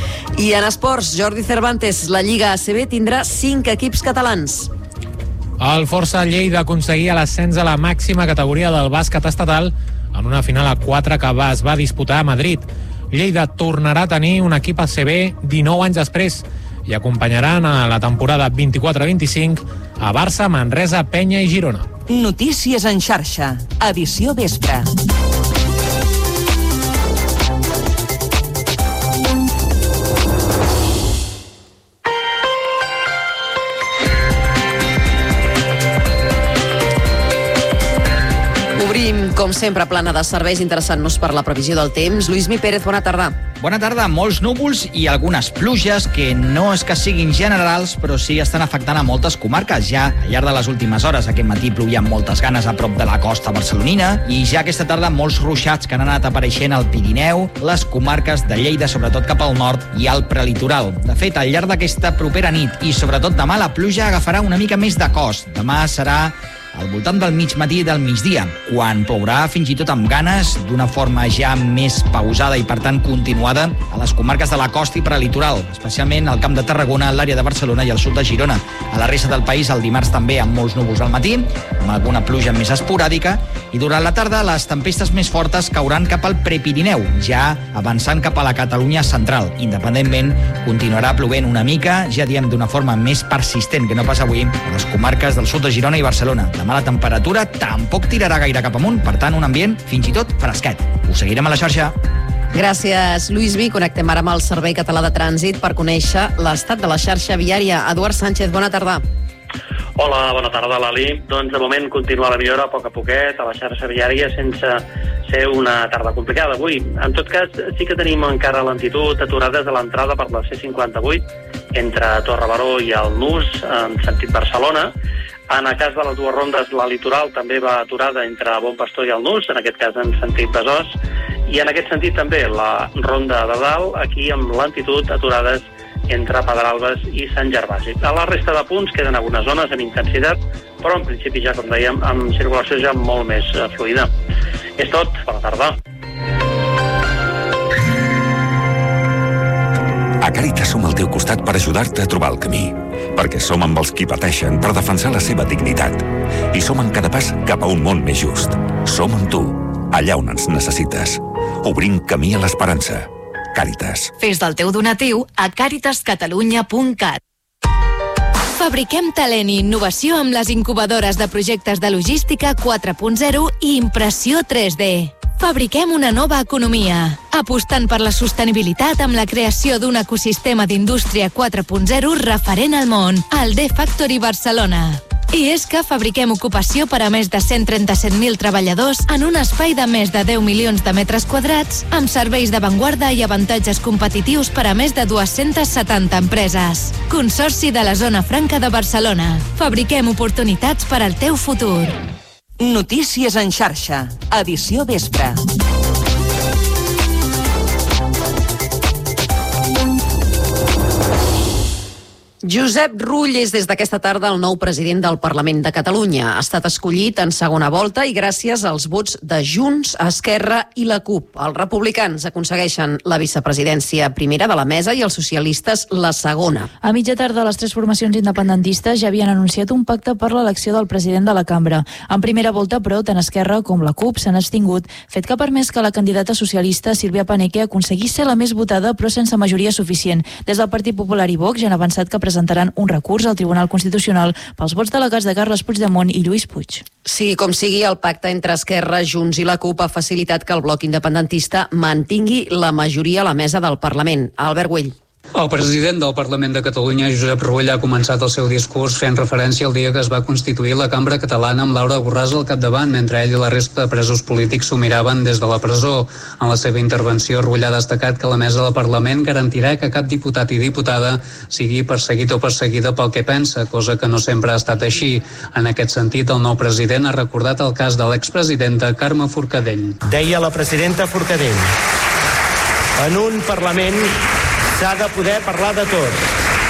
I en esports, Jordi Cervantes, la Lliga ACB tindrà 5 equips catalans. El Força Lleida aconseguia l'ascens a la màxima categoria del bàsquet estatal en una final a 4 que es va disputar a Madrid. Lleida tornarà a tenir un equip ACB 19 anys després i acompanyaran a la temporada 24-25 a Barça, Manresa, Penya i Girona. Notícies en xarxa, edició vespre. Obrim, com sempre, plana de serveis, interessant-nos per la previsió del temps. Lluís Pérez, bona tarda. Bona tarda. Molts núvols i algunes pluges que no és que siguin generals, però sí estan afectant a moltes comarques. Ja al llarg de les últimes hores, aquest matí plovia amb moltes ganes a prop de la costa barcelonina i ja aquesta tarda molts ruixats que han anat apareixent al Pirineu, les comarques de Lleida, sobretot cap al nord i al prelitoral. De fet, al llarg d'aquesta propera nit i sobretot demà, la pluja agafarà una mica més de cos. Demà serà al voltant del mig matí i del migdia, quan plourà fins i tot amb ganes, d'una forma ja més pausada i per tant continuada a les comarques de la costa i prelitoral, especialment al Camp de Tarragona, l'àrea de Barcelona i al sud de Girona. A la resta del país el dimarts també amb molts núvols al matí, amb alguna pluja més esporàdica, i durant la tarda les tempestes més fortes cauran cap al Prepirineu, ja avançant cap a la Catalunya central. Independentment, continuarà plovent una mica, ja diem d'una forma més persistent que no pas avui, a les comarques del sud de Girona i Barcelona. Demà la temperatura tampoc tirarà gaire cap amunt, per tant un ambient fins i tot fresquet. Ho seguirem a la xarxa. Gràcies, Lluís Vi. Connectem ara amb el Servei Català de Trànsit per conèixer l'estat de la xarxa viària. Eduard Sánchez, bona tarda. Hola, bona tarda, Lali. Doncs de moment continua la millora a poc a poquet a la xarxa viària sense ser una tarda complicada avui. En tot cas, sí que tenim encara lentitud aturades a l'entrada per la C58 entre Torre Baró i el Nus, en sentit Barcelona. En el cas de les dues rondes, la litoral també va aturada entre Bon Pastor i el Nus, en aquest cas en sentit Besòs, i en aquest sentit també la ronda de dalt, aquí amb lentitud aturades entre Pedralbes i Sant Gervasi. A la resta de punts queden algunes zones amb intensitat, però en principi ja, com dèiem, amb circulació ja molt més fluida. És tot, bona tarda. A Càritas som al teu costat per ajudar-te a trobar el camí, perquè som amb els qui pateixen per defensar la seva dignitat. I som en cada pas cap a un món més just. Som amb tu, allà on ens necessites. Obrim camí a l'esperança. Càritas. Fes del teu donatiu a caritascatalunya.cat. Fabriquem talent i innovació amb les incubadores de projectes de logística 4.0 i impressió 3D. Fabriquem una nova economia, apostant per la sostenibilitat amb la creació d'un ecosistema d'indústria 4.0 referent al món, el D-Factory Barcelona. I és que fabriquem ocupació per a més de 137.000 treballadors en un espai de més de 10 milions de metres quadrats, amb serveis d'avantguarda i avantatges competitius per a més de 270 empreses. Consorci de la Zona Franca de Barcelona. Fabriquem oportunitats per al teu futur. Notícies en xarxa, edició vespre. Josep Rull és des d'aquesta tarda el nou president del Parlament de Catalunya. Ha estat escollit en segona volta i gràcies als vots de Junts, Esquerra i la CUP. Els republicans aconsegueixen la vicepresidència primera de la mesa i els socialistes la segona. A mitja tarda, les tres formacions independentistes ja havien anunciat un pacte per l'elecció del president de la cambra. En primera volta, però, tant Esquerra com la CUP s'han abstingut, fet que ha permès que la candidata socialista Sílvia Paneque aconseguís ser la més votada, però sense majoria suficient. Des del Partit Popular i Vox ja han avançat que presentaran un recurs al Tribunal Constitucional pels vots delegats de Carles Puigdemont i Lluís Puig. Sí, com sigui, el pacte entre Esquerra, Junts i la CUP ha facilitat que el bloc independentista mantingui la majoria a la mesa del Parlament. Albert Güell. El president del Parlament de Catalunya, Josep Rull, ha començat el seu discurs fent referència al dia que es va constituir la Cambra Catalana amb Laura Borràs al capdavant, mentre ell i la resta de presos polítics s'ho miraven des de la presó. En la seva intervenció, Rull ha destacat que la mesa del Parlament garantirà que cap diputat i diputada sigui perseguit o perseguida pel que pensa, cosa que no sempre ha estat així. En aquest sentit, el nou president ha recordat el cas de l'expresidenta Carme Forcadell. Deia la presidenta Forcadell: en un Parlament s'ha de poder parlar de tot.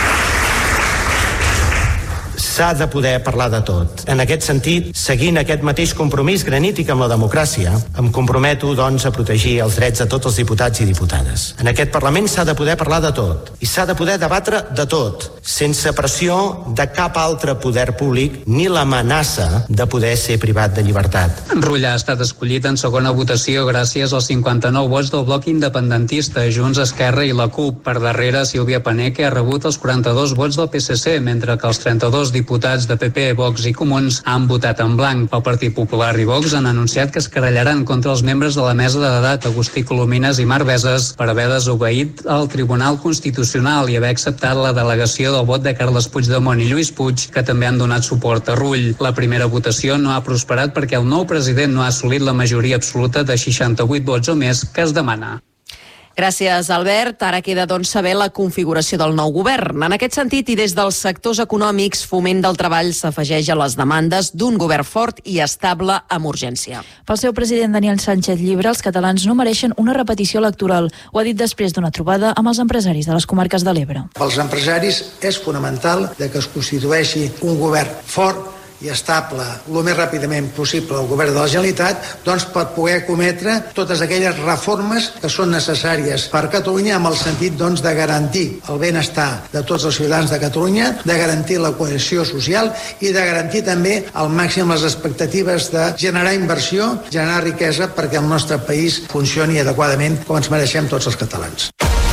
S'ha de poder parlar de tot. En aquest sentit, seguint aquest mateix compromís granític amb la democràcia, em comprometo, doncs, a protegir els drets de tots els diputats i diputades. En aquest Parlament s'ha de poder parlar de tot. I s'ha de poder debatre de tot, sense pressió de cap altre poder públic ni l'amenaça de poder ser privat de llibertat. Rull ha estat escollit en segona votació gràcies als 59 vots del bloc independentista, Junts, Esquerra i la CUP. Per darrere, Sílvia Paneque ha rebut els 42 vots del PSC, mentre que els 32 diputats de PP, Vox i Comuns han votat en blanc. El Partit Popular i Vox han anunciat que es querellaran contra els membres de la mesa d'edat, Agustí Colomines i Marc Veses, per haver desobeït al Tribunal Constitucional i haver acceptat la delegació del vot de Carles Puigdemont i Lluís Puig, que també han donat suport a Rull. La primera votació no ha prosperat perquè el nou president no ha assolit la majoria absoluta de 68 vots o més que es demana. Gràcies, Albert. Ara queda, doncs, saber la configuració del nou govern. En aquest sentit, i des dels sectors econòmics, Foment del Treball s'afegeix a les demandes d'un govern fort i estable amb urgència. Pel seu president Daniel Sánchez Llibre, els catalans no mereixen una repetició electoral. Ho ha dit després d'una trobada amb els empresaris de les comarques de l'Ebre. Pels empresaris és fonamental que es constitueixi un govern fort i estable el més ràpidament possible al govern de la Generalitat, doncs per poder cometre totes aquelles reformes que són necessàries per Catalunya amb el sentit, doncs, de garantir el benestar de tots els ciutadans de Catalunya, de garantir la cohesió social i de garantir també al màxim les expectatives de generar inversió, generar riquesa perquè el nostre país funcioni adequadament com ens mereixem tots els catalans.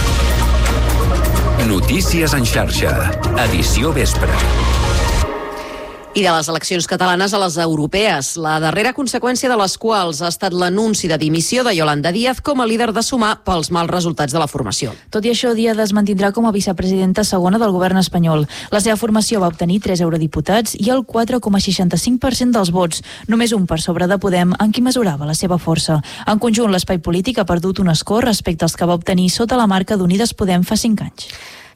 Notícies en xarxa, edició vespre. I de les eleccions catalanes a les europees, la darrera conseqüència de les quals ha estat l'anunci de dimissió de Yolanda Díaz com a líder de Sumar pels mals resultats de la formació. Tot i això, Díaz es mantindrà com a vicepresidenta segona del govern espanyol. La seva formació va obtenir 3 eurodiputats i el 4,65% dels vots, només un per sobre de Podem, en qui mesurava la seva força. En conjunt, l'espai polític ha perdut un escó respecte als que va obtenir sota la marca d'Unides Podem fa 5 anys.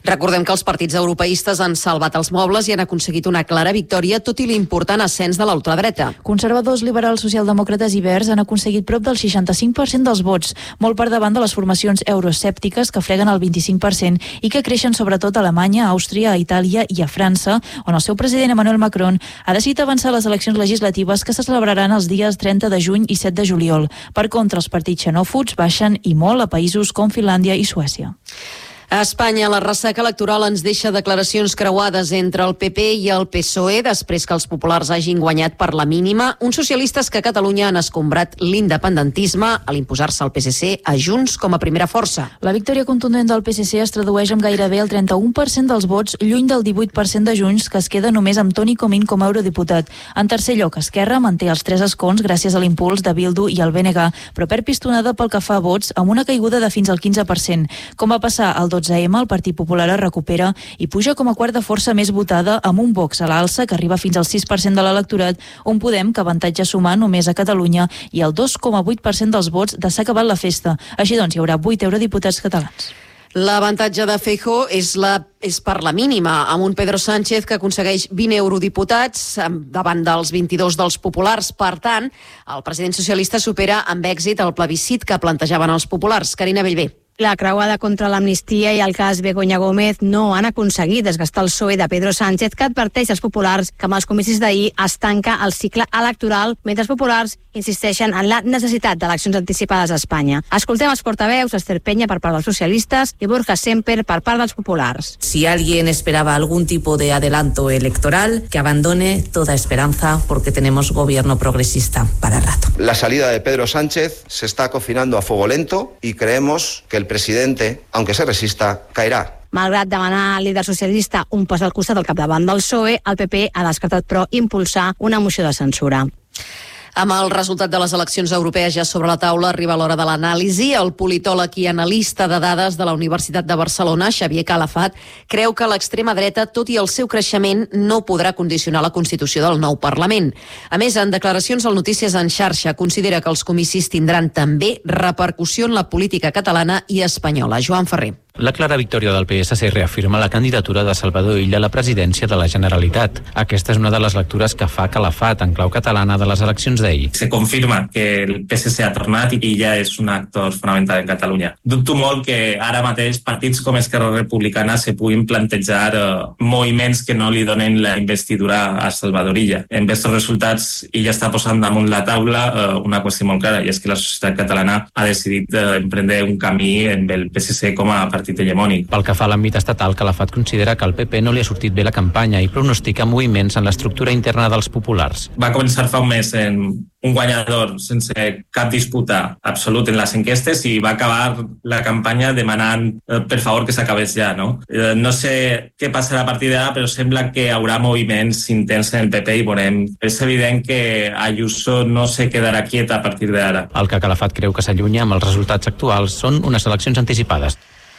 Recordem que els partits europeistes han salvat els mobles i han aconseguit una clara victòria, tot i l'important ascens de l'ultradreta. Conservadors, liberals, socialdemòcrates i verds han aconseguit prop del 65% dels vots, molt per davant de les formacions euroescèptiques que freguen el 25% i que creixen sobretot a Alemanya, a Àustria, a Itàlia i a França, on el seu president Emmanuel Macron ha decidit avançar les eleccions legislatives que se celebraran els dies 30 de juny i 7 de juliol. Per contra, els partits xenòfobs baixen i molt a països com Finlàndia i Suècia. A Espanya, la ressaca electoral ens deixa declaracions creuades entre el PP i el PSOE després que els populars hagin guanyat per la mínima. Uns socialistes que a Catalunya han escombrat l'independentisme a l'imposar-se al PSC a Junts com a primera força. La victòria contundent del PSC es tradueix amb gairebé el 31% dels vots, lluny del 18% de Junts, que es queda només amb Toni Comín com a eurodiputat. En tercer lloc, Esquerra manté els 3 escons gràcies a l'impuls de Bildu i el BNG, però perd pistonada pel que fa a vots amb una caiguda de fins al 15%. Com va passar el 12M, el Partit Popular es recupera i puja com a quarta força més votada amb un Vox a l'alça que arriba fins al 6% de l'electorat, un Podem que avantatja sumar només a Catalunya i el 2,8% dels vots de s'ha acabat la festa. Així doncs, hi haurà 8 eurodiputats catalans. L'avantatge de Feijóo és per la mínima, amb un Pedro Sánchez que aconsegueix 20 eurodiputats davant dels 22 dels populars. Per tant, el president socialista supera amb èxit el plebiscit que plantejaven els populars. Carina Bellver. La creuada contra l'amnistia i el cas Begoña Gómez no han aconseguit desgastar el PSOE de Pedro Sánchez, que adverteix als populars que amb els comicis d'ahir es tanca el cicle electoral, mentre els populars insisteixen en la necessitat d'eleccions anticipades a Espanya. Escoltem els portaveus, Esther Peña per part dels socialistes i Borja Semper per part dels populars. Si alguien esperaba algún tipo de adelanto electoral, que abandone toda esperanza porque tenemos gobierno progresista para rato. La salida de Pedro Sánchez se está cocinando a fuego lento y creemos que el presidente, aunque se resista, caerá. Malgrat demanar al líder socialista un pas al costat del capdavant del PSOE, el PP ha descartat, però, impulsar una moció de censura. Amb el resultat de les eleccions europees ja sobre la taula, arriba l'hora de l'anàlisi. El politòleg i analista de dades de la Universitat de Barcelona, Xavier Calafat, creu que l'extrema dreta, tot i el seu creixement, no podrà condicionar la constitució del nou Parlament. A més, en declaracions al Notícies en xarxa, considera que els comicis tindran també repercussió en la política catalana i espanyola. Joan Ferrer. La clara victòria del PSC reafirma la candidatura de Salvador Illa a la presidència de la Generalitat. Aquesta és una de les lectures que fa Calafat en clau catalana de les eleccions d'ahir. Se confirma que el PSC ha tornat i Illa és un actor fonamental en Catalunya. Dubto molt que ara mateix partits com Esquerra Republicana se puguin plantejar moviments que no li donen la investidura a Salvador Illa. En aquests resultats, Illa està posant damunt la taula una qüestió molt clara, i és que la societat catalana ha decidit emprendre un camí amb el PSC com a partit hegemònic. Pel que fa a l'àmbit estatal, Calafat considera que al PP no li ha sortit bé la campanya i pronostica moviments en l'estructura interna dels populars. Va començar fa un mes en un guanyador sense cap disputa absolut en les enquestes i va acabar la campanya demanant per favor que s'acabés ja, no? No sé què passarà a partir d'ara, però sembla que hi haurà moviments intents en el PP i veurem. És evident que Ayuso no se quedarà quieta a partir d'ara. El que Calafat creu que s'allunya amb els resultats actuals són unes eleccions anticipades.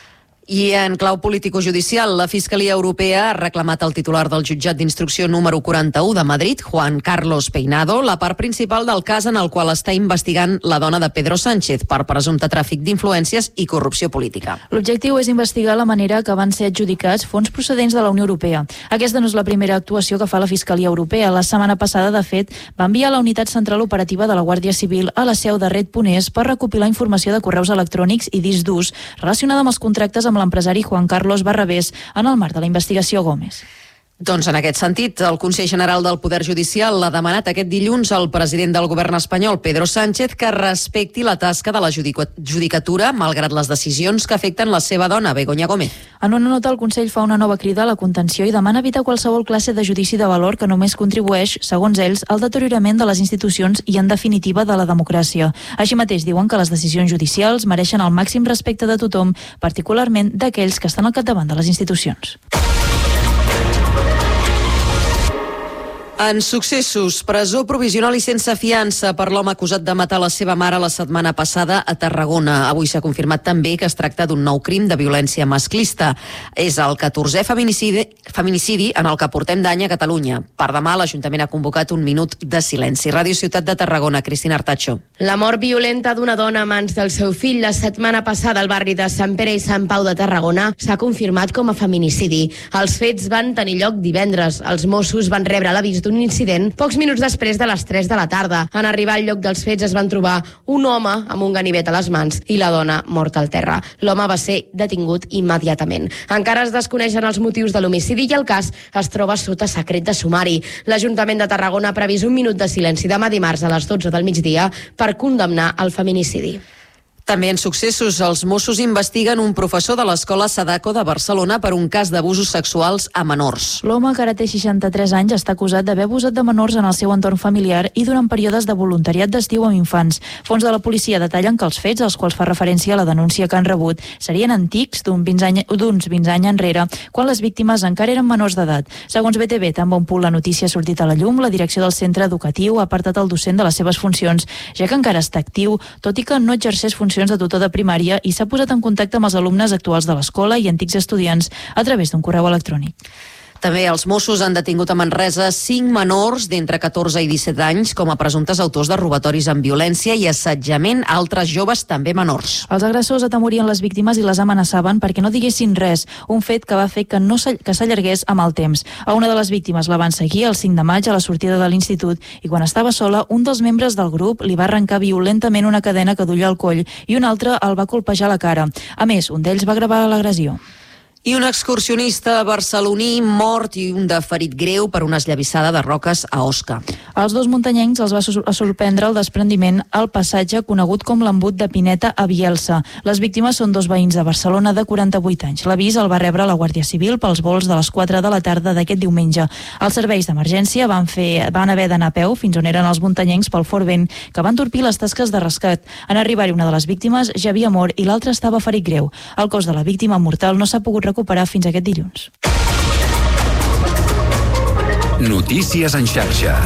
I en clau político-judicial, la Fiscalia Europea ha reclamat al titular del jutjat d'instrucció número 41 de Madrid, Juan Carlos Peinado, la part principal del cas en el qual està investigant la dona de Pedro Sánchez per presumpte tràfic d'influències i corrupció política. L'objectiu és investigar la manera que van ser adjudicats fons procedents de la Unió Europea. Aquesta no és la primera actuació que fa la Fiscalia Europea. La setmana passada, de fet, va enviar la Unitat Central Operativa de la Guàrdia Civil a la seu de Red Punés per recopilar informació de correus electrònics i discs durs relacionada amb els contractes amb l'empresari Juan Carlos Barrabés en el marc de la investigació Gómez. Doncs en aquest sentit, el Consell General del Poder Judicial l'ha demanat aquest dilluns al president del govern espanyol, Pedro Sánchez, que respecti la tasca de la judicatura, malgrat les decisions que afecten la seva dona, Begoña Gómez. En una nota, el Consell fa una nova crida a la contenció i demana evitar qualsevol classe de judici de valor que només contribueix, segons ells, al deteriorament de les institucions i, en definitiva, de la democràcia. Així mateix, diuen que les decisions judicials mereixen el màxim respecte de tothom, particularment d'aquells que estan al capdavant de les institucions. En successos, presó provisional i sense fiança per l'home acusat de matar la seva mare la setmana passada a Tarragona. Avui s'ha confirmat també que es tracta d'un nou crim de violència masclista. És el 14è feminicidi en el que portem d'any a Catalunya. Per demà, l'Ajuntament ha convocat un minut de silenci. Ràdio Ciutat de Tarragona, Cristina Artacho. La mort violenta d'una dona a mans del seu fill la setmana passada al barri de Sant Pere i Sant Pau de Tarragona s'ha confirmat com a feminicidi. Els fets van tenir lloc divendres. Els Mossos van rebre l'avís d'un incident pocs minuts després de les 3 de la tarda. En arribar al lloc dels fets es van trobar un home amb un ganivet a les mans i la dona morta al terra. L'home va ser detingut immediatament. Encara es desconeixen els motius de l'homicidi i el cas es troba sota secret de sumari. L'Ajuntament de Tarragona ha previst un minut de silenci demà dimarts a les 12 del migdia per condemnar el feminicidi. També en successos, els Mossos investiguen un professor de l'Escola Sadako de Barcelona per un cas d'abusos sexuals a menors. L'home, que ara té 63 anys, està acusat d'haver abusat de menors en el seu entorn familiar i durant períodes de voluntariat d'estiu amb infants. Fons de la policia detallen que els fets, als quals fa referència a la denúncia que han rebut, serien antics d'uns 20 anys enrere, quan les víctimes encara eren menors d'edat. Segons BTV, tan bon punt la notícia ha sortit a la llum, la direcció del centre educatiu ha apartat el docent de les seves funcions, ja que encara està actiu, tot i que no exerceix funcions de tutor de primària i s'ha posat en contacte amb els alumnes actuals de l'escola i antics estudiants a través d'un correu electrònic. També els Mossos han detingut a Manresa 5 menors d'entre 14 i 17 anys com a presumptes autors de robatoris amb violència i assetjament a altres joves també menors. Els agressors atemorien les víctimes i les amenaçaven perquè no diguessin res, un fet que va fer que s'allargués amb el temps. A una de les víctimes la van seguir el 5 de maig a la sortida de l'institut i quan estava sola, un dels membres del grup li va arrencar violentament una cadena que duia al coll i un altre el va colpejar la cara. A més, un d'ells va gravar l'agressió. I un excursionista barceloní mort i un de ferit greu per una esllavissada de roques a Osca. Als dos muntanyencs els va sorprendre el desprendiment al passatge conegut com l'embut de Pineta a Bielsa. Les víctimes són dos veïns de Barcelona de 48 anys. L'avís el va rebre la Guàrdia Civil pels vols de les 4 de la tarda d'aquest diumenge. Els serveis d'emergència van haver d'anar a peu fins on eren els muntanyencs pel fort vent, que van torpir les tasques de rescat. En arribar-hi, una de les víctimes ja havia mort i l'altra estava ferit greu. El cos de la víctima mortal no s'ha pogut recuperar fins aquest dilluns. Notícies en xarxa.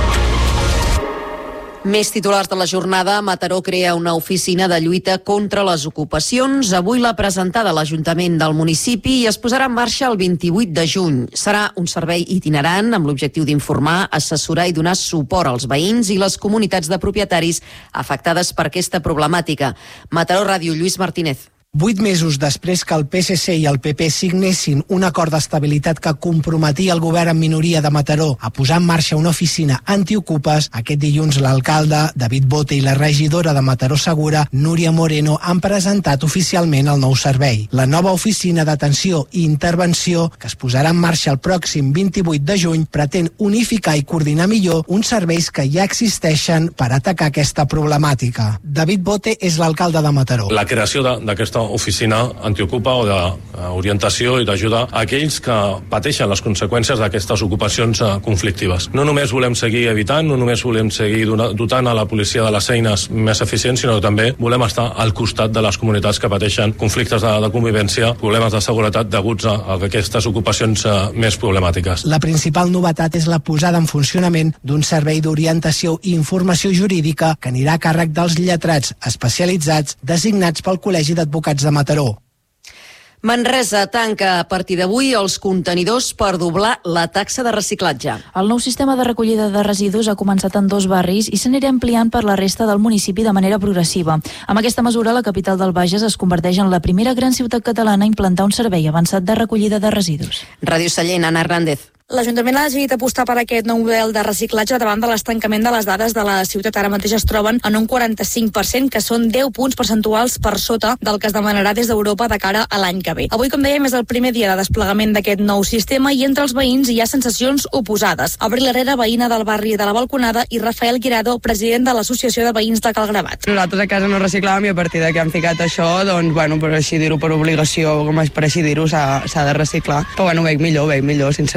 Més titulars de la jornada. Mataró crea una oficina de lluita contra les ocupacions. Avui l'ha presentada l'Ajuntament del municipi i es posarà en marxa el 28 de juny. Serà un servei itinerant amb l'objectiu d'informar, assessorar i donar suport als veïns i les comunitats de propietaris afectades per aquesta problemàtica. Mataró Ràdio, Lluís Martínez. 8 mesos després que el PSC i el PP signessin un acord d'estabilitat que comprometia el govern en minoria de Mataró a posar en marxa una oficina antiocupes, aquest dilluns l'alcalde, David Bote, i la regidora de Mataró Segura, Núria Moreno, han presentat oficialment el nou servei. La nova oficina d'atenció i intervenció, que es posarà en marxa el pròxim 28 de juny, pretén unificar i coordinar millor uns serveis que ja existeixen per atacar aquesta problemàtica. David Bote és l'alcalde de Mataró. La creació d'aquesta oficina antiocupa o d'orientació i d'ajuda a aquells que pateixen les conseqüències d'aquestes ocupacions conflictives. No només volem seguir evitant, no només volem seguir dotant a la policia de les eines més eficients, sinó que també volem estar al costat de les comunitats que pateixen conflictes de convivència, problemes de seguretat deguts a aquestes ocupacions més problemàtiques. La principal novetat és la posada en funcionament d'un servei d'orientació i informació jurídica que anirà a càrrec dels lletrats especialitzats designats pel Col·legi d'Advocats de Mataró. Manresa tanca a partir d'avui els contenidors per doblar la taxa de reciclatge. El nou sistema de recollida de residus ha començat en 2 barris i s'anirà ampliant per la resta del municipi de manera progressiva. Amb aquesta mesura, la capital del Bages es converteix en la primera gran ciutat catalana a implantar un servei avançat de recollida de residus. Ràdio Sallent, Anna Hernández. L'Ajuntament ha decidit apostar per aquest nou model de reciclatge davant de l'estancament de les dades de la ciutat. Ara mateix es troben en un 45%, que són 10 punts percentuals per sota del que es demanarà des d'Europa de cara a l'any que ve. Avui, com dèiem, és el primer dia de desplegament d'aquest nou sistema i entre els veïns hi ha sensacions oposades. Abril Herrera, veïna del barri de la Balconada, i Rafael Guirado, president de l'Associació de Veïns de Calgravat. Nosaltres a casa no reciclàvem i a partir de que han ficat això, doncs, bueno, per així dir-ho, per obligació, com és per així dir-ho, s'ha de reciclar. Però bueno, veig millor, sincerament. I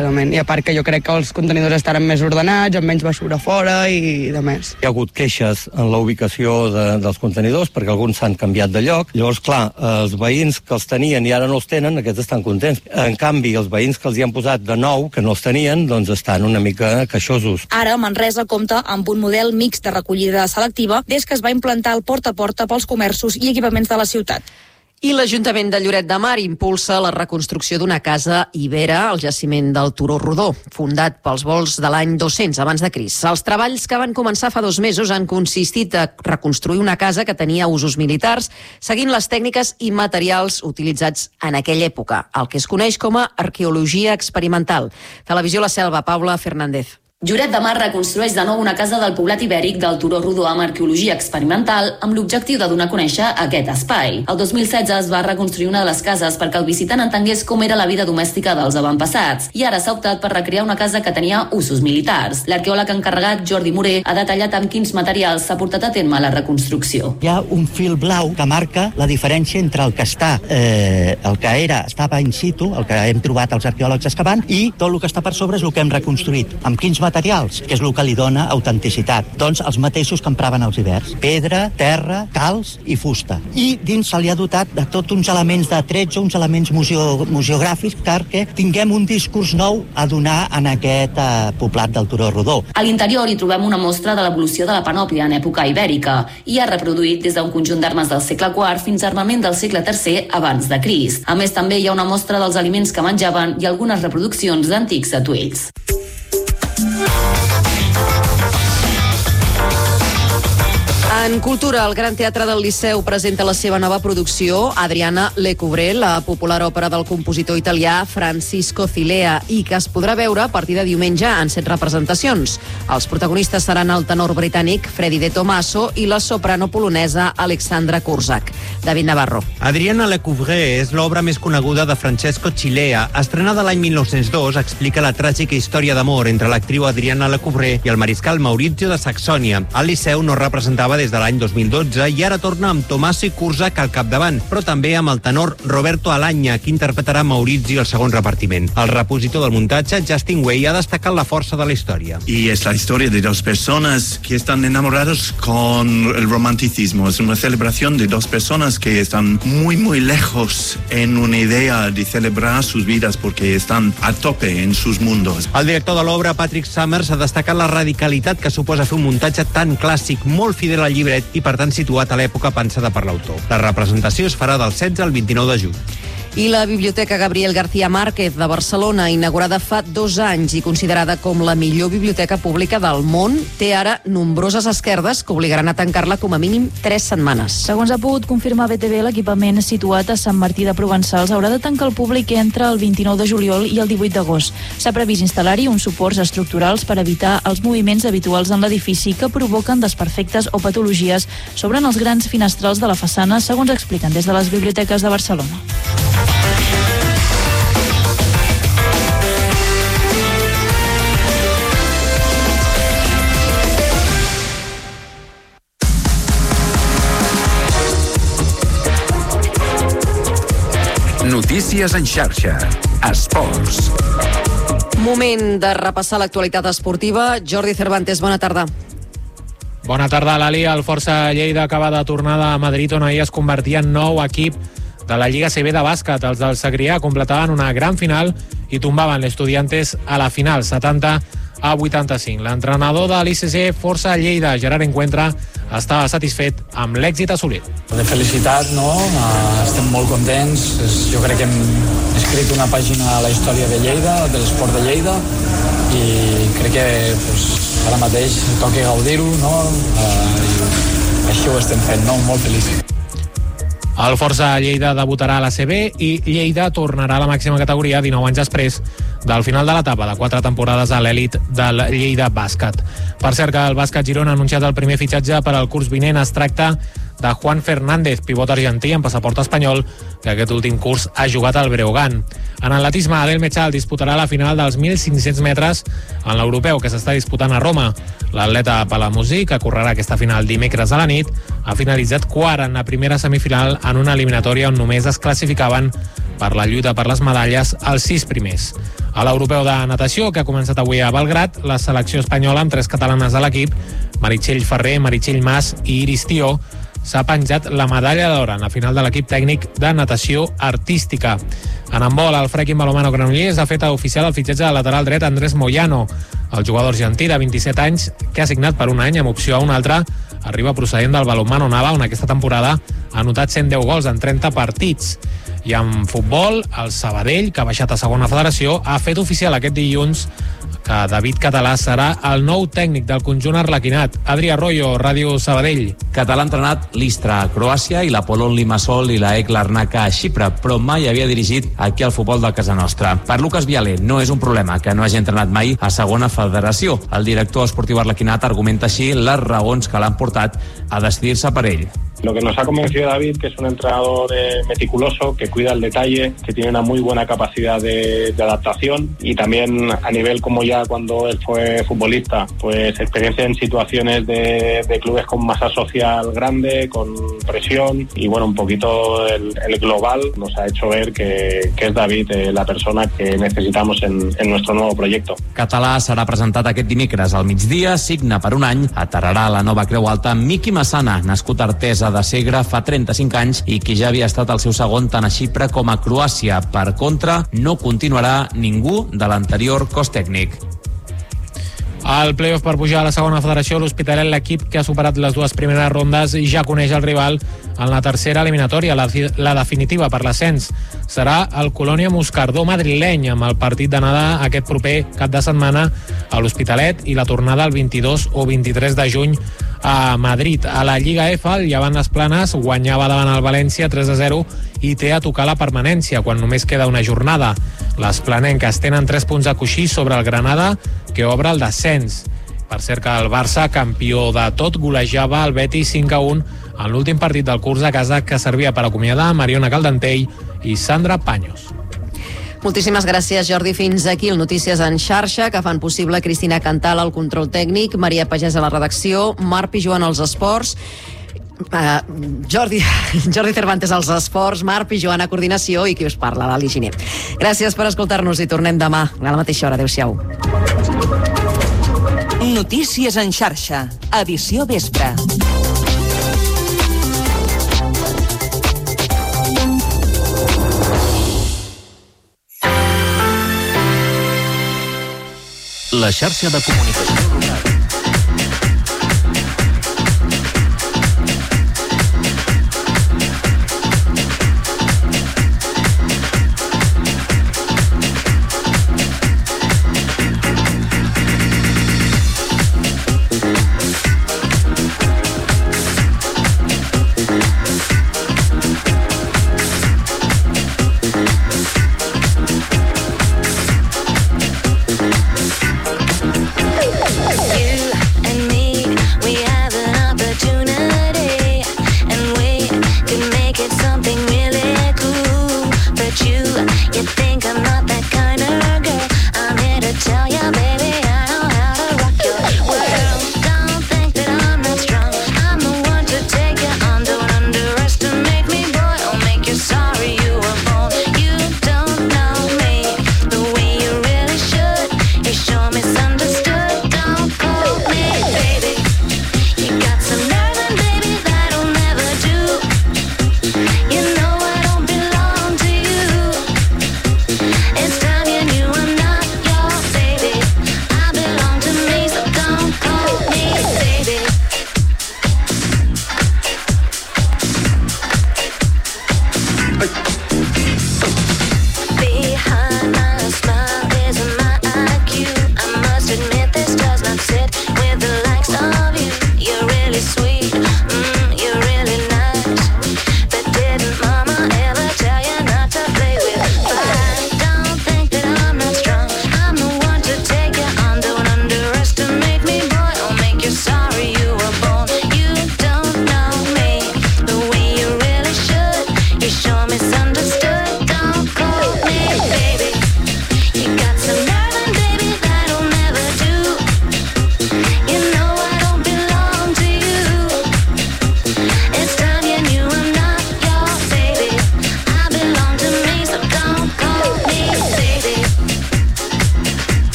a part que jo crec que els contenidors estaran més ordenats, amb menys basura fora i de més. Hi ha hagut queixes en la ubicació dels contenidors perquè alguns s'han canviat de lloc. Llavors, clar, els veïns que els tenien i ara no els tenen, aquests estan contents. En canvi, els veïns que els hi han posat de nou, que no els tenien, doncs estan una mica queixosos. Ara, Manresa compta amb un model mixt de recollida selectiva des que es va implantar el porta a porta pels comerços i equipaments de la ciutat. I l'Ajuntament de Lloret de Mar impulsa la reconstrucció d'una casa ibera al jaciment del Turó Rodó, fundat pels vols de l'any 200 abans de Crist. Els treballs que van començar fa 2 mesos han consistit a reconstruir una casa que tenia usos militars, seguint les tècniques i materials utilitzats en aquella època, el que es coneix com a arqueologia experimental. Televisió La Selva, Paula Fernández. Lloret de Mar reconstrueix de nou una casa del poblat ibèric del Turó Rodó amb arqueologia experimental amb l'objectiu de donar a conèixer aquest espai. El 2016 es va reconstruir una de les cases perquè el visitant entengués com era la vida domèstica dels avantpassats i ara s'ha optat per recrear una casa que tenia usos militars. L'arqueòleg encarregat, Jordi Moré, ha detallat amb quins materials s'ha portat a terme la reconstrucció. Hi ha un fil blau que marca la diferència entre el que estava in situ, el que hem trobat els arqueòlegs excavant, i tot el que està per sobre és el que hem reconstruït. Amb quins materials, que és el que li dona autenticitat. Doncs els mateixos que empraven els ibers. Pedra, terra, calç i fusta. I dins se li ha dotat de tots uns elements de tretzo, uns elements museogràfics, perquè tinguem un discurs nou a donar en aquest poblat del Turó Rodó. A l'interior hi trobem una mostra de l'evolució de la panòplia en època ibèrica i ha reproduït des d'un conjunt d'armes del segle IV fins a armament del segle III abans de Crist. A més, també hi ha una mostra dels aliments que menjaven i algunes reproduccions d'antics atuells. En cultura, el Gran Teatre del Liceu presenta la seva nova producció, Adriana Lecouvreur, la popular òpera del compositor italià Francisco Cilea, i que es podrà veure a partir de diumenge en 7 representacions. Els protagonistes seran el tenor britànic Freddie De Tomaso i la soprano polonesa Alexandra Kurzak. David Navarro. Adriana Lecouvreur és l'obra més coneguda de Francesco Cilea. Estrenada l'any 1902, explica la tràgica història d'amor entre l'actriu Adriana Lecouvreur i el mariscal Maurizio de Saxònia. El Liceu no representava des de l'any 2012 i ara torna amb Tomaso i Kurzak al capdavant, però també amb el tenor Roberto Alagna, que interpretarà Maurizio al segon repartiment. El repositor del muntatge, Justin Way, ha destacat la força de la història. Y es la historia de dos personas que están enamorados con el romanticismo. Es una celebración de dos personas que están muy, muy lejos en una idea de celebrar sus vidas porque están a tope en sus mundos. El director de l'obra, Patrick Summers, ha destacat la radicalitat que suposa fer un muntatge tan clàssic, molt fidel al llibret i, per tant, situat a l'època pensada per l'autor. La representació es farà del 16 al 29 de juny. I la Biblioteca Gabriel García Márquez de Barcelona, inaugurada fa 2 anys i considerada com la millor biblioteca pública del món, té ara nombroses esquerdes que obligaran a tancar-la com a mínim 3 setmanes. Segons ha pogut confirmar BTV, l'equipament situat a Sant Martí de Provençals haurà de tancar el públic entre el 29 de juliol i el 18 d'agost. S'ha previst instal·lar-hi uns suports estructurals per evitar els moviments habituals en l'edifici que provoquen desperfectes o patologies sobre els grans finestrals de la façana, segons expliquen des de les biblioteques de Barcelona. Notícies en xarxa. Esports. Moment de repassar l'actualitat esportiva. Jordi Cervantes, bona tarda. Bona tarda, Lali. El Força Lleida acaba de tornada a Madrid, on ahir es convertia en nou equip de la Lliga CB de bàsquet. Els del Segrià completaven una gran final i tombaven l'Estudiantes a la final, 70-85. L'entrenador de l'ICC Força Lleida, Gerard Encuentra, estava satisfet amb l'èxit assolit. De felicitat, no? Estem molt contents. Jo crec que hem escrit una pàgina a la història de Lleida, de l'esport de Lleida, i crec que ara mateix toca gaudir-ho, no? I així ho estem fent, no? Molt feliç. El Força Lleida debutarà a la CB i Lleida tornarà a la màxima categoria 19 anys després del final de l'etapa de 4 temporades a l'èlit del Lleida Bàsquet. Per cert, que el Bàsquet Girona ha anunciat el primer fitxatge per al curs vinent. Es tracta de Juan Fernández, pivot argentí amb passaport espanyol, que aquest últim curs ha jugat al Breogán. En atletisme, Adel Mechal disputarà la final dels 1.500 metres en l'europeu que s'està disputant a Roma. L'atleta palamosí, que correrà aquesta final dimecres a la nit, ha finalitzat quart en la primera semifinal en una eliminatòria on només es classificaven per la lluita per les medalles els 6 primers. A l'europeu de natació, que ha començat avui a Belgrat, la selecció espanyola amb 3 catalanes a l'equip, Meritxell Ferrer, Meritxell Mas i Iris Tió, s'ha penjat la medalla d'or en la final de l'equip tècnic de natació artística. En handbol, el Frequim Balomano Granollers ha fet oficial el fitxatge de lateral dret Andrés Moyano. El jugador argentí de 27 anys, que ha signat per un any amb opció a un altre, arriba procedent del Balonmano Nava, on aquesta temporada ha anotat 110 gols en 30 partits. I en futbol, el Sabadell, que ha baixat a segona federació, ha fet oficial aquest dilluns que David Català serà el nou tècnic del conjunt arlequinat. Adrià Arroyo, Ràdio Sabadell. Català ha entrenat l'Istra a Croàcia i l'Apollon Limassol i l'AEK Larnaca a Xipre, però mai havia dirigit aquí al futbol de casa nostra. Per Lucas Viale no és un problema que no hagi entrenat mai a segona federació. El director esportiu arlequinat argumenta així les raons que l'han portat a decidir-se per ell. Lo que nos ha convencido David, que es un entrenador meticuloso, que cuida el detalle, que tiene una muy buena capacidad de adaptación y también a nivel como ya cuando él fue futbolista, pues experiencia en situaciones de clubes con masa social grande, con presión y bueno, un poquito el global nos ha hecho ver que es David la persona que necesitamos en nuestro nuevo proyecto. Català serà presentat aquest dimecres al migdia, signa per un any, aterrarà a la nova Creu Alta Miqui Massana, nascut a Artesa de Segre fa 35 anys i qui ja havia estat el seu segon tant a Xipre com a Croàcia. Per contra, no continuarà ningú de l'anterior cos tècnic. Al play-off per pujar a la segona federació, l'Hospitalet, l'equip que ha superat les 2 primeres rondes, ja coneix el rival en la tercera eliminatòria, la definitiva per l'ascens. Serà el Colònia Moscardó madrileny, amb el partit d'anada aquest proper cap de setmana a l'Hospitalet i la tornada el 22 o 23 de juny a Madrid. A la Lliga F, el Llevant les Planes guanyava davant el València 3-0 i té a tocar la permanència quan només queda una jornada. Les planenques tenen 3 punts a coixí sobre el Granada, que obre el descens. Per cert que el Barça, campió de tot, golejava el Betis 5-1 en l'últim partit del curs a casa, que servia per acomiadar Mariona Caldentell i Sandra Paños. Moltíssimes gràcies, Jordi. Fins aquí el Notícies en xarxa, que fan possible Cristina Cantal al control tècnic, Maria Pagès a la redacció, Marc Pijoan als esports, Jordi Cervantes als esports, Marc Pijoan a coordinació i qui us parla, l'Ali Giner. Gràcies per escoltar-nos i tornem demà a la mateixa hora. Adéu-siau. Notícies en xarxa, edició vespre. La xarxa de comunicació. Yeah.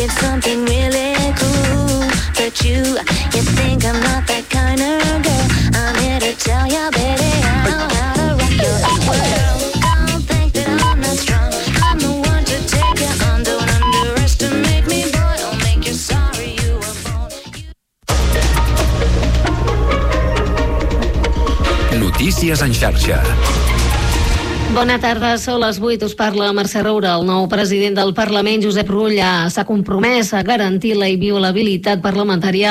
did something really cool. But you think I'm not that kind of girl. I'm here to tell you, baby, how to rock your world. Don't think that I'm not strong. I'm the one to take you on. Don't underestimate me, boy. I'll make you sorry you were born. Notícies en xarxa. Bona tarda, són les 8, us parla Mercè Roura. El nou president del Parlament, Josep Rull, s'ha compromès a garantir la inviolabilitat parlamentària